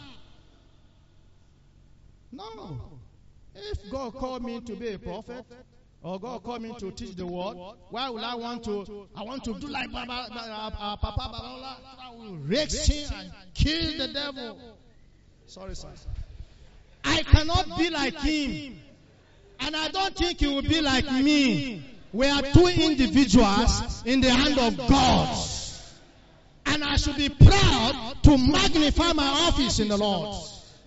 S2: No. If God called me to be a prophet, or God called me to teach the word, why would I want to? I want to do like Baba, uh, Papa Babala. I will raise him and kill the devil. Sorry, sir. I cannot be like him. And I don't think he will be like me. We are two individuals in the hand of God. And I should be proud to magnify my office in the Lord.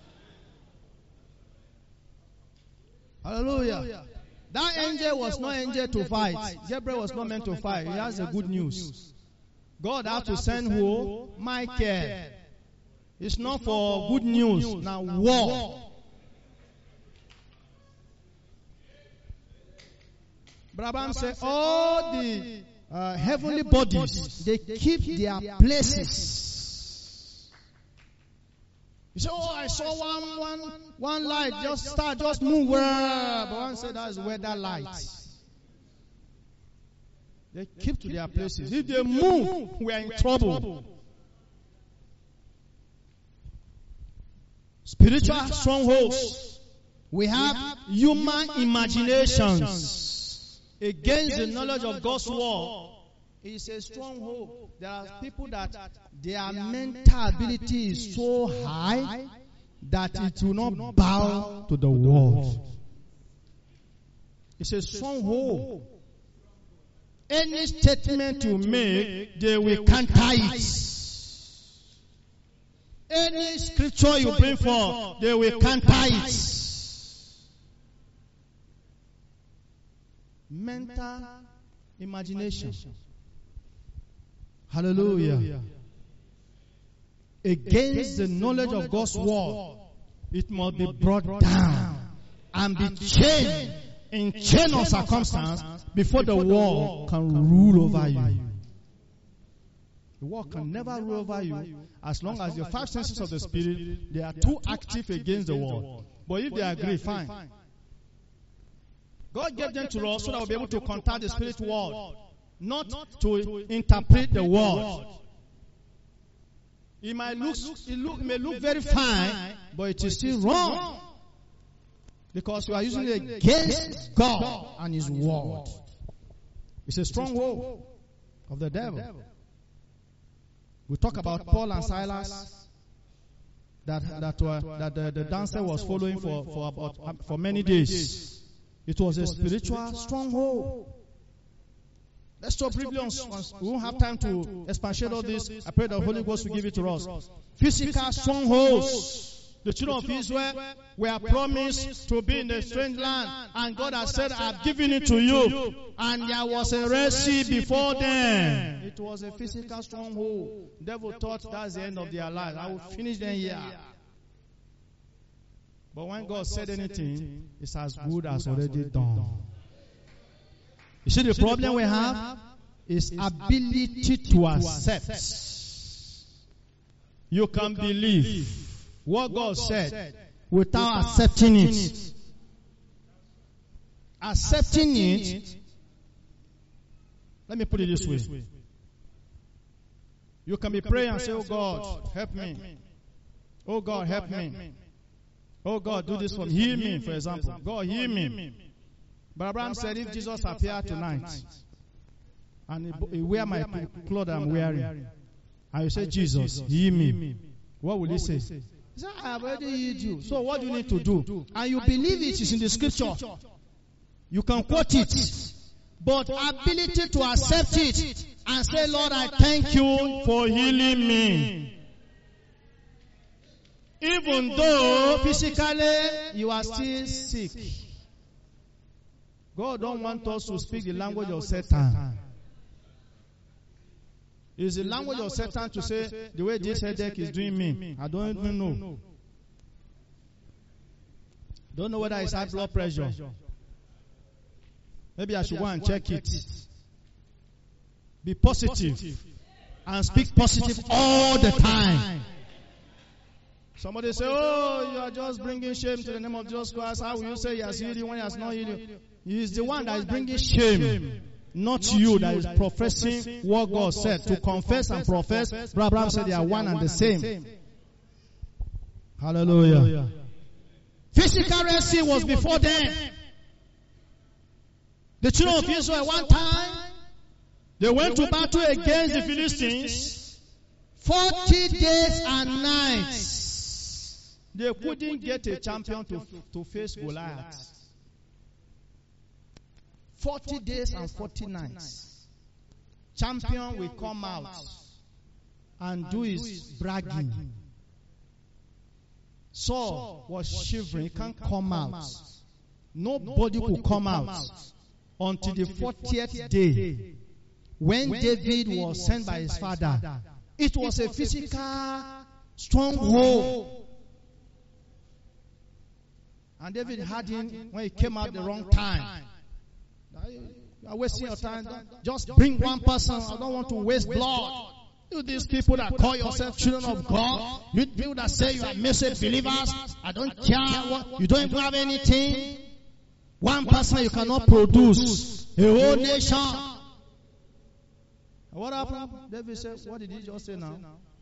S2: Hallelujah. That angel was not angel to fight. Gabriel was not meant to fight. He has the good news. God had to send who? Michael. It's not for good news. Now war. Brabham said all the uh, heavenly bodies, they keep their places. You say, oh, I saw one, one, one light just start, just move. But one said that's weather light. They keep to their places. If they move, we are in trouble. Spiritual strongholds. We have human imaginations against the knowledge of God's word. It's a stronghold. There are people that their mental ability is so high that it will not bow to the word. It's a stronghold. Any statement you make, they will counter it. Any scripture you bring forth, they will counter it. Mental imagination. Hallelujah. Against the knowledge of God's word, it must be brought down and be chained in chain of circumstance before the world can rule over you. The world can never rule over you as long as your five senses of the spirit, they are too active against the world. But if they agree, fine. God gave them to us so that we'll be able to contact the spirit world, not to interpret the word. It might look, it look, it may look very fine, but it is still wrong. Because you are using it against God and His word. It's a stronghold of the devil. We talk about Paul and Silas, that that were, that the, the dancer was following for for about for many days. It was a spiritual stronghold. Let's stop briefly on. We won't have time to expatiate all this. I pray the Holy Ghost will give it to us. Physical strongholds. The children of Israel were promised to be in a strange land, and God has said, "I've given it to you." And there was a Red Sea before them. It was a physical stronghold. The devil thought that's the end of their life. I will finish them here. But when God said anything, it's as good as already done. You see, the problem we have is ability to accept. You can believe what God said without accepting it. Accepting it, let me put it this way. You can be praying and say, "Oh God, help me. Oh God, help me. Oh God, do this for me. Heal me," for example. "God, heal me." But Abraham said, if Jesus appeared tonight and he wear my clothes I'm wearing, and you say, "Jesus, heal me," what will he say? He said, "I have already healed you. So what do you need to do?" And you believe it is in the scripture. You can quote it. but ability to accept it and say, Lord, I thank you for healing me. Even though physically you are still sick. God don't want us to speak the language of Satan. It's the language of Satan to say, the way this headache is doing me, I don't even know. Don't know whether it's high blood pressure. Maybe I should go and check it. Be positive and speak positive all the time. Somebody say, oh, you are just bringing shame to the name of Jesus Christ. How will you say he has healed you when he has not healed you? He is the one that is bringing shame, not you that is professing what God said. To confess and profess, Abraham said they are one and the same. Hallelujah. Physical Red Sea was before them. The children of Israel one time, they went to battle against the Philistines forty days and nights. They couldn't get a champion to, to face Goliath. Forty days and forty nights. Champion will come out and do his bragging. Saul was shivering. He can't come out. Nobody could come out until the fortieth day, when David was sent by his father. It was a physical stronghold. And David had him when he came out the wrong time. You are wasting your time. Just bring one person. I don't want to waste blood. You these people that call yourself children of God, you people that say you are message believers, I don't care what, you don't even have anything. One person you cannot produce a whole nation. What happened? David said, what did he just say now?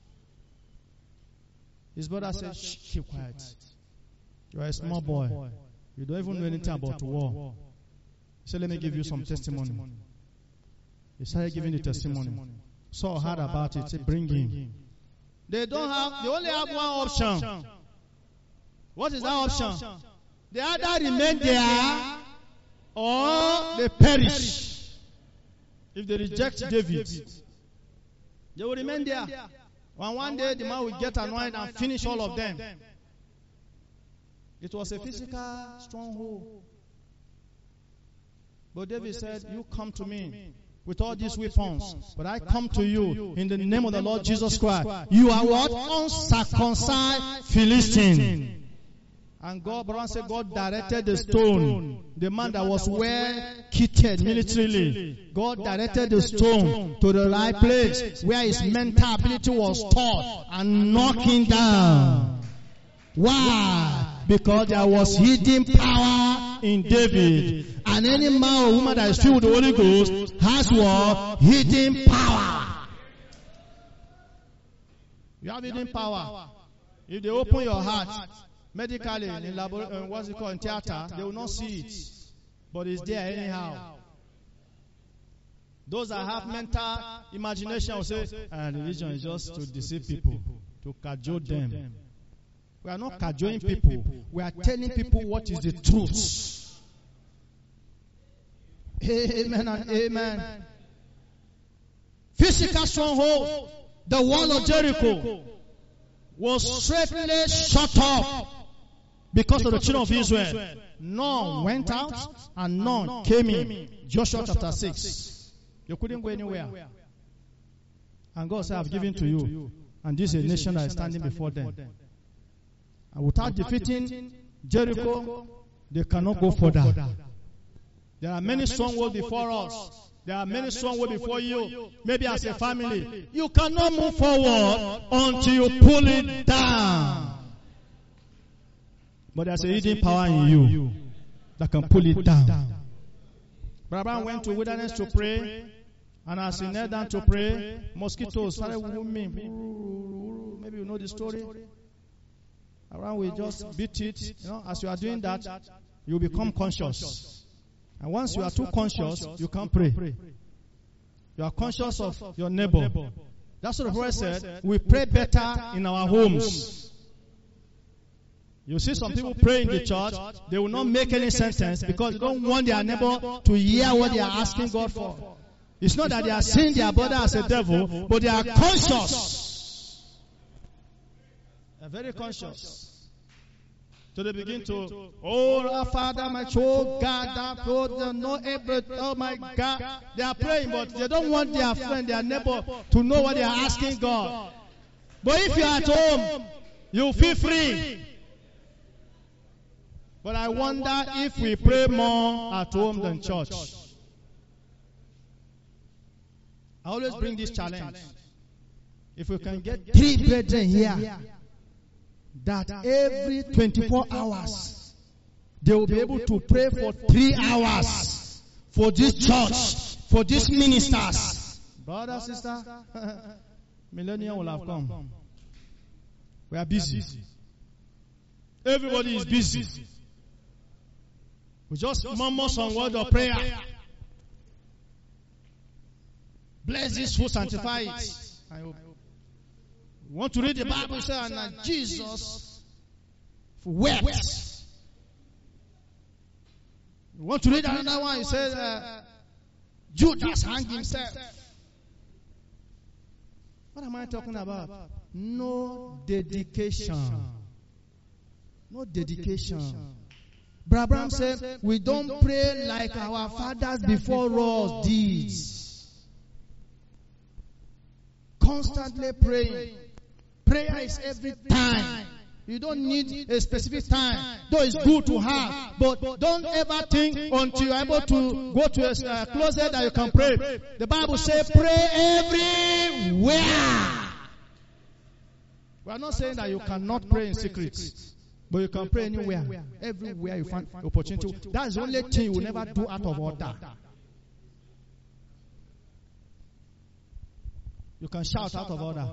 S2: His brother said, shh, keep quiet. You are a small boy. You don't even know anything about war. He said, let me give you some testimony. He started giving the testimony. Saul heard about it. He said, bring him. They don't have, they only have one option. What is that option? They either remain there or they perish. If they reject David, they will remain there. And one day the man will get annoyed and finish all of them. It was a physical stronghold. But David said, you come to me with all these weapons, but I come to you in the name of the Lord Jesus Christ. You are what? Uncircumcised Philistine. And God, Baran said, God directed the stone. The man that was well kitted militarily, God directed the stone to the right place where his mental ability was taught and knocking down. Why? Because there was hidden power in David. And any man or woman that is filled with the Holy Ghost has what? Hidden power. You have hidden power. If they open your heart, medically, in labo- uh, what's it called, in theater, they will not see it. But it's there anyhow. Those that have mental imagination will say, ah, religion is just to deceive people, to cajole them. We are not cajoling people. We are telling people what is the truth. Amen and amen. Physical stronghold. The wall of Jericho was straightly shut up because of the children of Israel. None went out and none came in. Joshua chapter six. You couldn't go anywhere. And God said, I have given to you. And this is a nation that is standing before them. And without defeating Jericho, they cannot go further. There are many strongholds before us. There are many strongholds before you. Maybe as a family. You cannot move forward until you pull it down. But there's a hidden power in you that can pull it down. Brother went to wilderness to pray. And as he knelt down to pray, mosquitoes started wounding me. Maybe you know the story. Around we just beat it. You know, as you are doing that, you become conscious. And once you are too conscious, you can't pray. You are conscious of your neighbor. That's what the Prophet said. We pray better in our homes. You see some people pray in the church, they will not make any sentence because they don't want their neighbor to hear what they are asking God for. It's not that they are seeing their brother as a devil, but they are conscious. They are very conscious. So they begin to, oh, our Father, my oh God, that Lord, no able, oh my God. They are praying, but they don't want their friend, their neighbor to know what they are asking God. But if you are at home, you feel free. But I wonder if we pray more at home than church. I always bring this challenge. If we can get three brethren here, that every twenty-four hours, they will be able to pray for three hours for this church, for these ministers. Brother, sister, millennium will have come. We are busy. Everybody is busy. We just murmur some word of prayer. Bless this food, sanctify it. I hope. You want to read the Bible, say, and Jesus wept. You want to read another one, you say, uh, Judas hanged himself. What am I talking about? No dedication. No dedication. Brabham said, we don't pray like our fathers before us did. Constantly praying. Prayer is every time. You don't need a specific time. Though it's good to have. But don't ever think until you're able to go to a uh, closet that you can pray. The Bible says pray everywhere. We are not saying that you cannot pray in secret. But you can pray anywhere. Everywhere you find opportunity. That's the only thing you will never do out of order. You can shout out of order.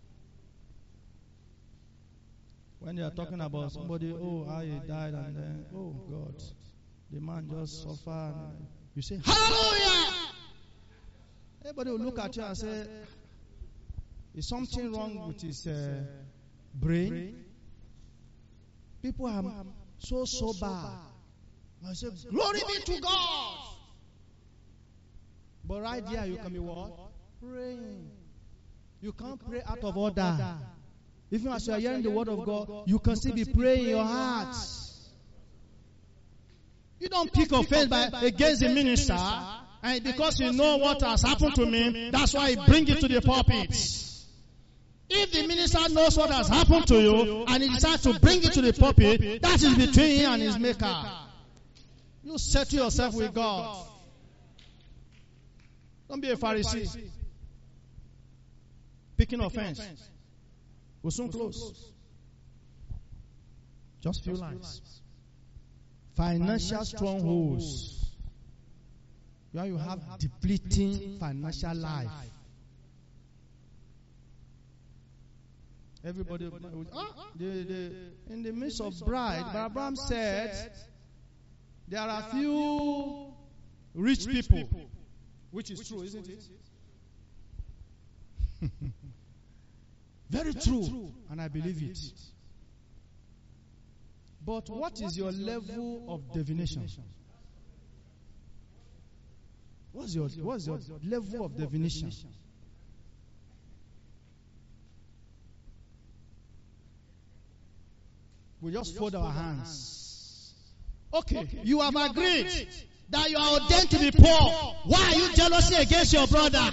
S2: When they are talking about somebody, oh, how he died, and then, oh, God, the man just suffered. You say, hallelujah! Everybody will look at you and say, is something wrong with his uh, brain? People are so sober. I say, glory be to God! But right there, you can be what? Praying. You can't pray out of order. Even as you are hearing the word of God, you can still be praying in your heart. You don't pick offense by, against the minister, and because you know what has happened to me, that's why you bring it to the pulpit. If the minister knows what has happened to you, and he decides to bring it to the pulpit, that is between him and his maker. You settle yourself with God. Don't be a Pharisee. Picking offense. We'll soon close. Just few lines. Financial strongholds. Where you have depleting financial life. Everybody, ah, the, the, in the midst of bride, Abraham said, there are a few rich people, which is true, isn't it? Very true, and I believe it. But what is your level of divination? What's your, what's your level of divination? We just fold our hands. Okay, you have agreed that you are ordained to be poor. Why are you jealousy against your brother?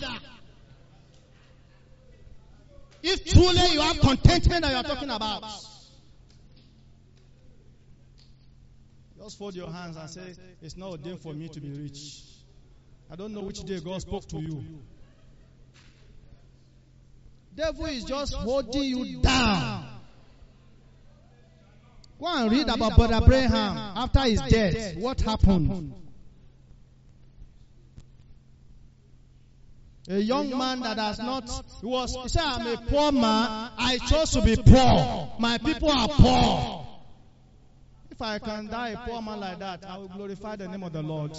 S2: If truly you have contentment that you are talking about, just fold your hands and say, it's not ordained for me to be rich. I don't know which day God spoke to you. Devil is just holding you down. Go and read about Brother Abraham after his death. What happened? A young man that has not, he was, he said, I'm a poor man. I chose to be poor. My people are poor. If I can die a poor man like that, I will glorify the name of the Lord.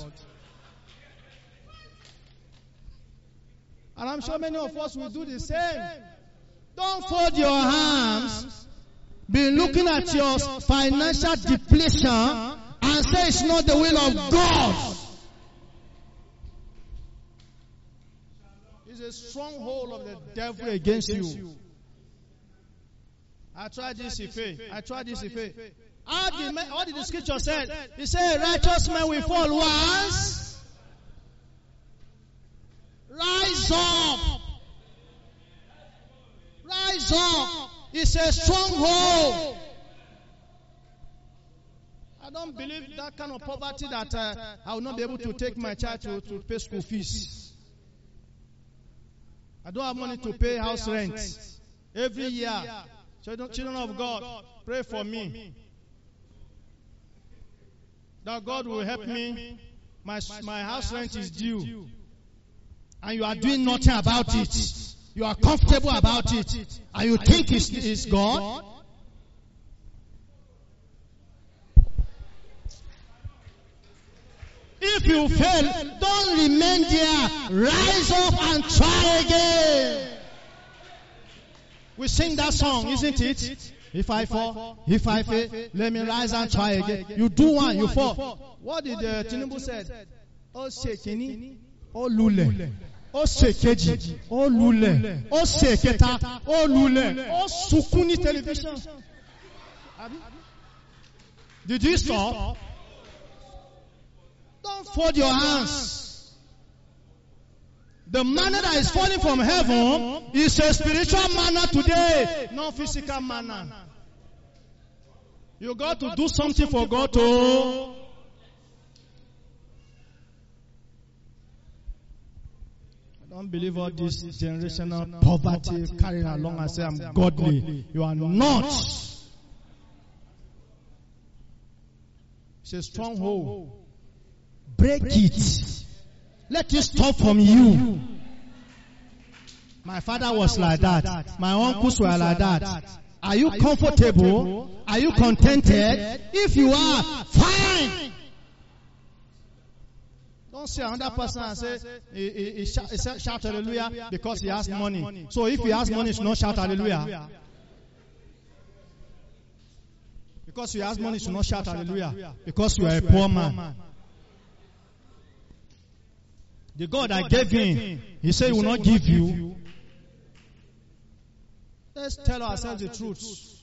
S2: And I'm sure many of us will do the same. Don't fold your hands be looking at your financial depletion and say it's not the will of God. It's a stronghold of the devil against you. I tried this Ife. I tried this Ife. How did, what did the scripture say? It said, a righteous man will fall once. Rise up. Rise up. It's a stronghold. I don't believe that kind of poverty that uh, I will not be able to take my child to, to pay school fees. I don't have money to pay house rent every year. Children, children of God, pray for me. That God will help me. My, my house rent is due. And you are doing nothing about it. You are comfortable about it. And you think it's, it's God. If you fail, don't remain there. Rise up and try again. We sing that song, isn't it? If I fall, if I fail, let me rise and try again. You do one, you fall. What did uh, Tinubu said? O sekini, o lule, o sekeji, o lule, o seketa, o lule, o sukuni television. Did you stop? Don't fold your hands. The manna that is falling from heaven is a spiritual manna today, not physical manna. You got to do something for God to. I don't believe all this generational poverty carrying along and say I'm godly. You are not. It's a stronghold. Break it. Let it stop from you. My father was like that. My uncles were like that. Are you comfortable? Are you contented? If you are, fine. Don't say another person and say, he, he, he, shout, he shout hallelujah because he has money. So if he has money, he should not shout hallelujah. Because he has money, he should not shout hallelujah. Because you are a poor man. The God I gave him, he said he will not give you. Let's tell ourselves the truth.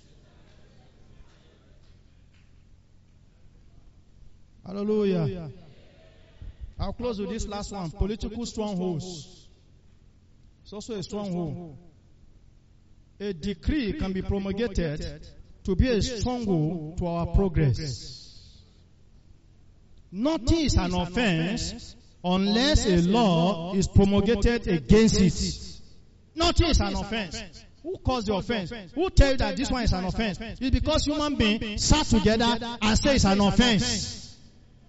S2: Hallelujah. I'll close with this last one. Political strongholds. It's also a stronghold. A decree can be promulgated to be a stronghold to our progress. Nothing is an offense unless a law is promulgated against it. Nothing is an offense. Who caused the offense? Who tell you that this one is an offense? It's because human beings sat together and say it's an offense.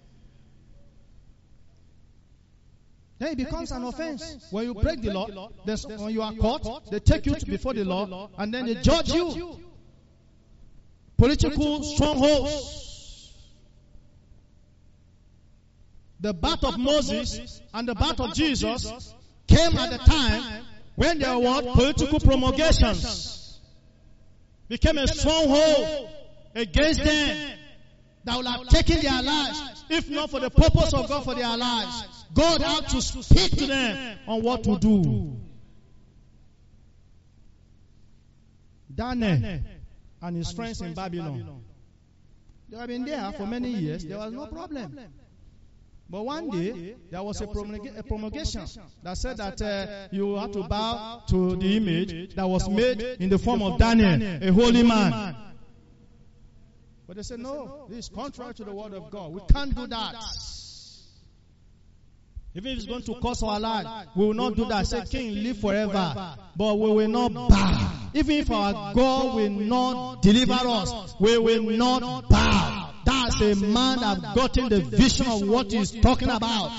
S2: Then it becomes an offense. When you break the law, when you are caught, they take you before the law and then they judge you. Political strongholds. The birth of Moses and the birth of Jesus came at the time when there were political promulgations. Became a stronghold against them that would have taken their lives, if not for the purpose of God for their lives. God had to speak to them on what to do. Daniel and his friends in Babylon, they have been there for many years. There was no problem. But one day, there was a, promulga- a promulgation that said that uh, you had to bow to the image that was made in the form of Daniel, a holy man. But they said, no, this is contrary to the word of God. We can't do that. Even if it's going to cost our life, we will not do that. Say, King, live forever. But we will not bow. Even if our God will not deliver us, we will not bow. That's a man that has gotten the vision of what he's talking about.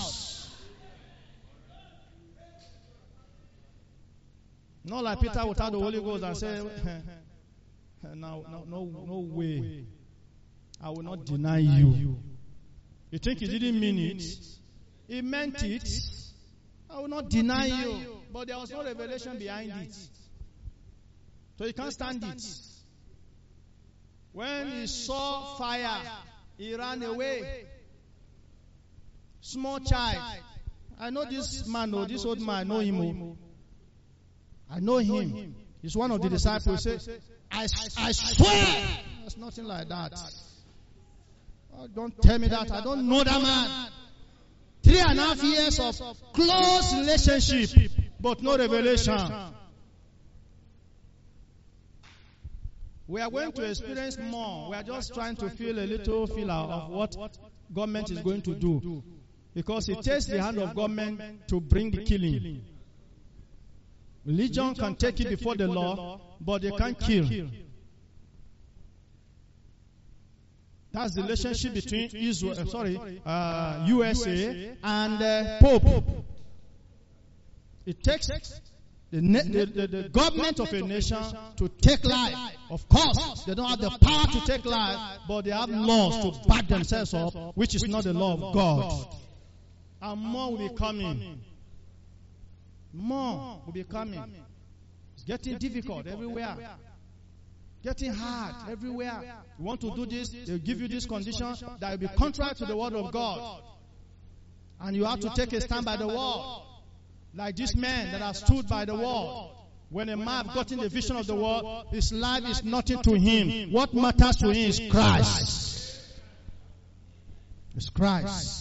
S2: Not like Peter without the Holy Ghost and say, no, no, no, no way. I will not deny you. You think he didn't mean it? He meant it. I will not deny you. But there was no revelation behind it. So you can't stand it. When he saw fire, he ran away. Small child. I know this man, oh, this old man, I know him. Oh. I know him. He's one of the disciples. Say, I, I swear. There's nothing like that. Oh, don't tell me that. I don't know that man. Three and a half years of close relationship, but no revelation. We are going to experience more. We are just trying to feel a little feel of what government is going to do. Because it takes the hand of government to bring the killing. Religion can take it before the law, but they can't kill. That's the relationship between Israel, sorry, uh, U S A and uh, Pope. It takes the, the, the, the government of a nation to take life. Of course, they don't have the power to take life, but they have laws to back themselves up, which is not the law of God. And more will be coming. More will be coming. It's getting difficult everywhere. Getting hard everywhere. You want to do this, they'll give you this condition that will be contrary to the word of God. And you have to take a stand by the word. Like this man that has stood by the word. When a man has gotten the vision of the word, his life is nothing to him. What matters to him is Christ. It's Christ.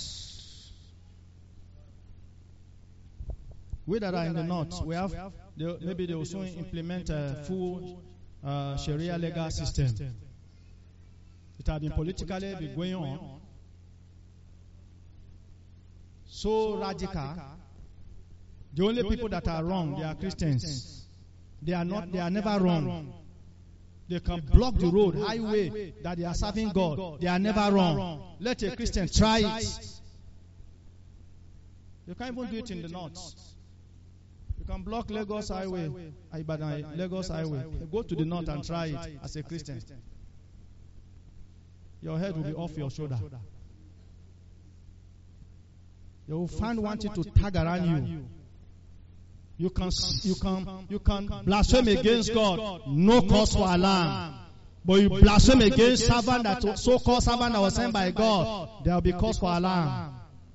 S2: We that are in the north, we have, they, maybe they will soon implement a full uh, Sharia legal system. It has been politically been going on. So radical. The only people that are wrong, they are Christians. They are not, they are never wrong. They can block the road, highway, that they are serving God. They are never wrong. Let a Christian try it. You can't even do it in the north. You can block Lagos Highway, Ibadan, Lagos Highway. Go to the north and try it as a Christian. Your head will be off your shoulder. You will find wanting to tag around you. You can, you can, you can blaspheme against God. No cause for alarm. But you blaspheme against servant that so-called servant that was sent by God. There will be cause for alarm.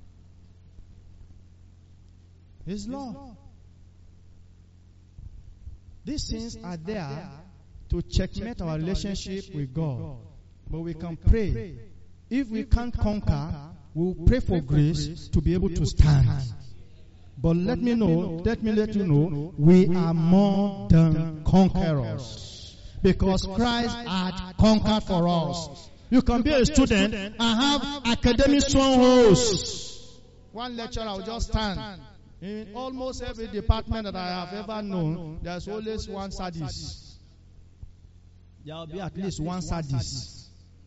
S2: His law. These things are there to checkmate our relationship with God. But we can pray. If we can't conquer, we'll pray for grace to be able to stand. But let me know, let me let you know, we are more than conquerors. Because Christ had conquered for us. You can be a student and have academic strongholds. One lecturer will just stand. In almost every department that I have ever known, there's always one sadist. There will be at least one sadist.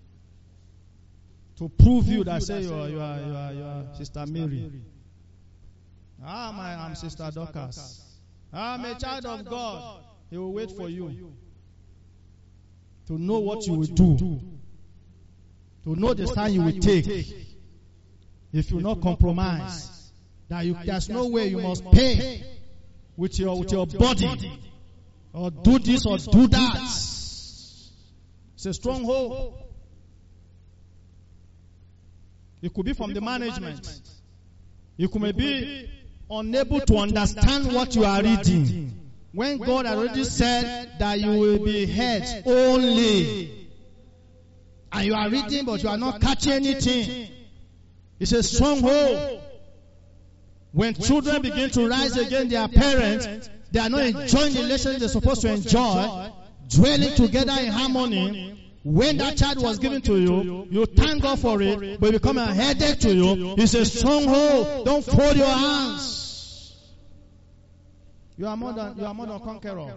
S2: To prove you that say you are, you are, you are, you are Sister Mary. Ah, my, I'm Sister Dorcas. I'm a child of God. He will wait for you to know what you will do, to know the stand you will take. If you not compromise, that you, there's no way you must pay with your with your body, or do this or do that. It's a stronghold. It could be from the management. You could be unable to understand what you are reading. When God already said that you will be heads only, and you are reading but you are not catching anything, it's a stronghold. When children begin to rise against their parents, they are not enjoying the relationship they're supposed to enjoy, dwelling together in harmony. When that child was given to you, you thank God for it, but it become a headache to you. It's a stronghold. Don't fold your hands. You are more than you are more than conqueror.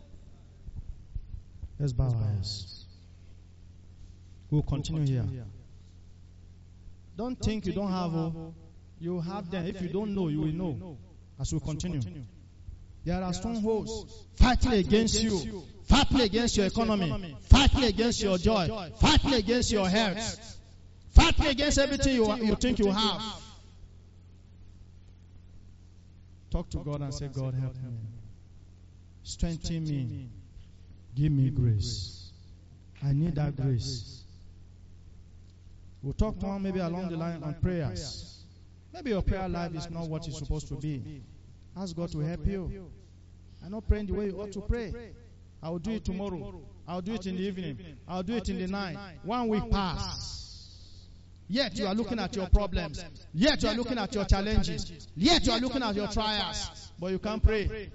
S2: Let's bow our heads. We'll continue here. Don't think you don't have. Oh, you have them. If you don't know, you will know. As we continue, there are strongholds fighting against you. Fighting against your economy, fighting against your joy, fighting against your health, fighting against everything you, you think you have. Talk to God and say, God, help me. Strengthen me. Give me grace. I need that grace. We'll talk more maybe along the line on prayers. Maybe your prayer life is not what it's supposed to be. Ask God to help you. I'm not praying the way you ought to pray. I will do it tomorrow. I'll do it in the evening. I'll do it in the night. One week pass. Yet you are looking at your problems. Yet you are looking at your challenges. Yet you are looking at your trials. But you can't pray.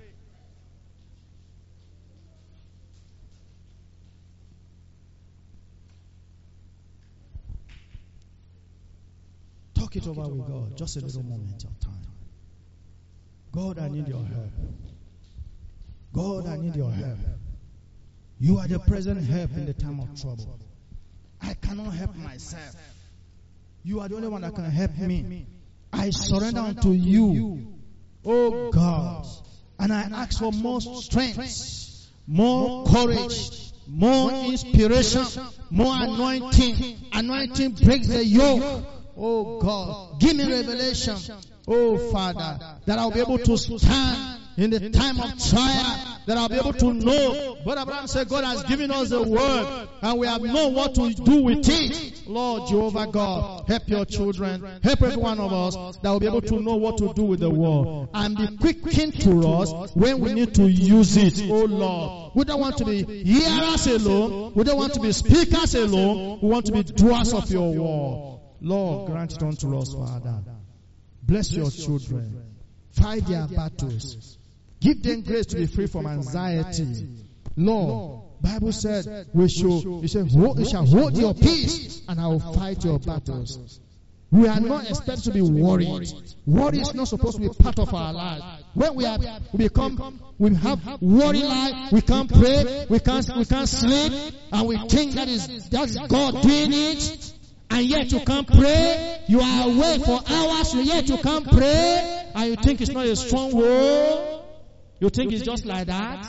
S2: Talk it over with God. Just a little moment of time. God, I need your help. God, I need your help. You are the present help in the time of trouble. I cannot help myself. You are the only one that can help me. I surrender unto you, oh God. And I ask for more strength, more courage, more inspiration, more anointing. Anointing breaks the yoke. Oh God, give me revelation, oh Father, that I'll be able to stand in the time of trial, that I'll be able to know. But Abraham said, God has given us the word, and we have known what to do with it. Lord Jehovah God, help your children, help every one of us, that will be able to know what to do with the word, and be quickened to us when we need to use it. Oh Lord, we don't want to be hearers alone, we don't want to be speakers alone, we want to be doers of your word. Lord, grant it unto us, Father. Bless your children. Fight their battles. Give them grace to be free from anxiety. Lord, Bible said we should, you said, you shall hold your peace and I will fight your battles. We are not expected to be worried. Worry is not supposed to be part of our life. When we have, we become, we have worry life, we can't pray, we can't, we can't sleep, and we think that is, that's God doing it. And yet you can't pray. You are awake for hours, yet you can't pray. And you think it's not a stronghold. You think it's just like that.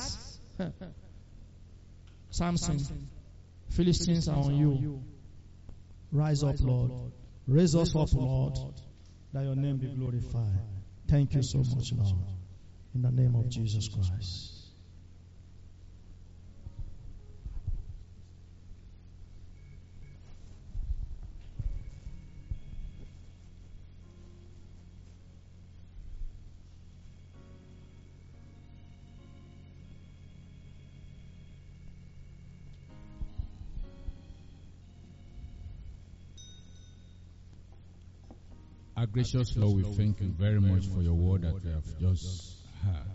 S2: Samson, Philistines are on you. Rise up, Lord. Raise us up, Lord, that your name be glorified. Thank you so much, Lord. In the name of Jesus Christ.
S1: Our gracious Lord, we thank you very much for your word that we have just heard.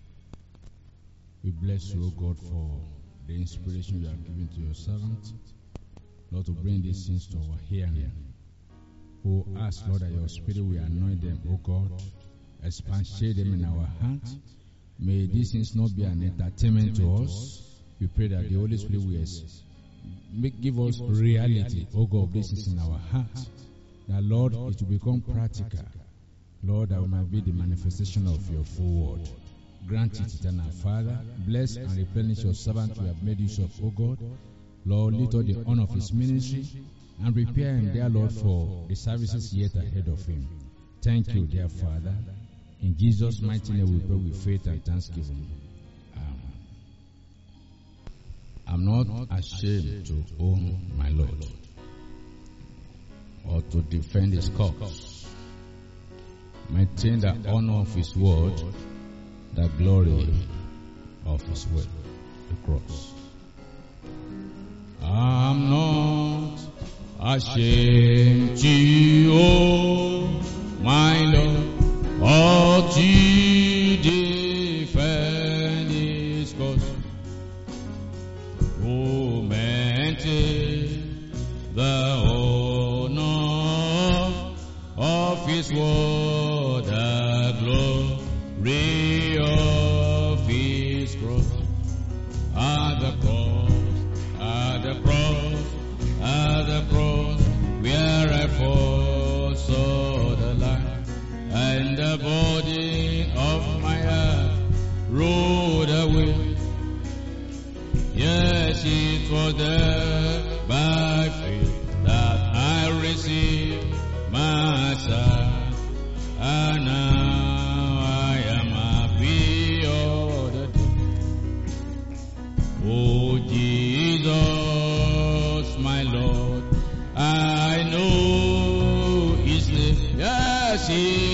S1: We bless you, O God, for the inspiration you have given to your servant, Lord, to bring these things to our hearing. We ask, Lord, that your spirit will anoint them, O God, expatiate them in our hearts. May these things not be an entertainment to us. We pray that the Holy Spirit will make, give us reality, O God, of these things in our hearts. That, Lord, it will become practical. Lord, that we might be the manifestation of your full word. Grant it, eternal Father. Bless and replenish your servant you have made use of, O God. Lord, lead all the honor of his ministry and prepare him, dear Lord, for the services yet ahead of him. Thank you, dear Father. In Jesus' mighty name we pray with faith and thanksgiving. Amen. I'm not ashamed to own my Lord, or to defend his cause. Maintain the honor of his word, the glory of his way, the cross. I'm not ashamed to own my Lord, or to defend his cause. Oh, maintain the his word, the glory of his cross. At the cross, at the cross, at the cross, where I first saw the light, and the body of my heart rolled away. Yes, it was there by faith that I received my son. And now I am happy all the day. Oh Jesus, see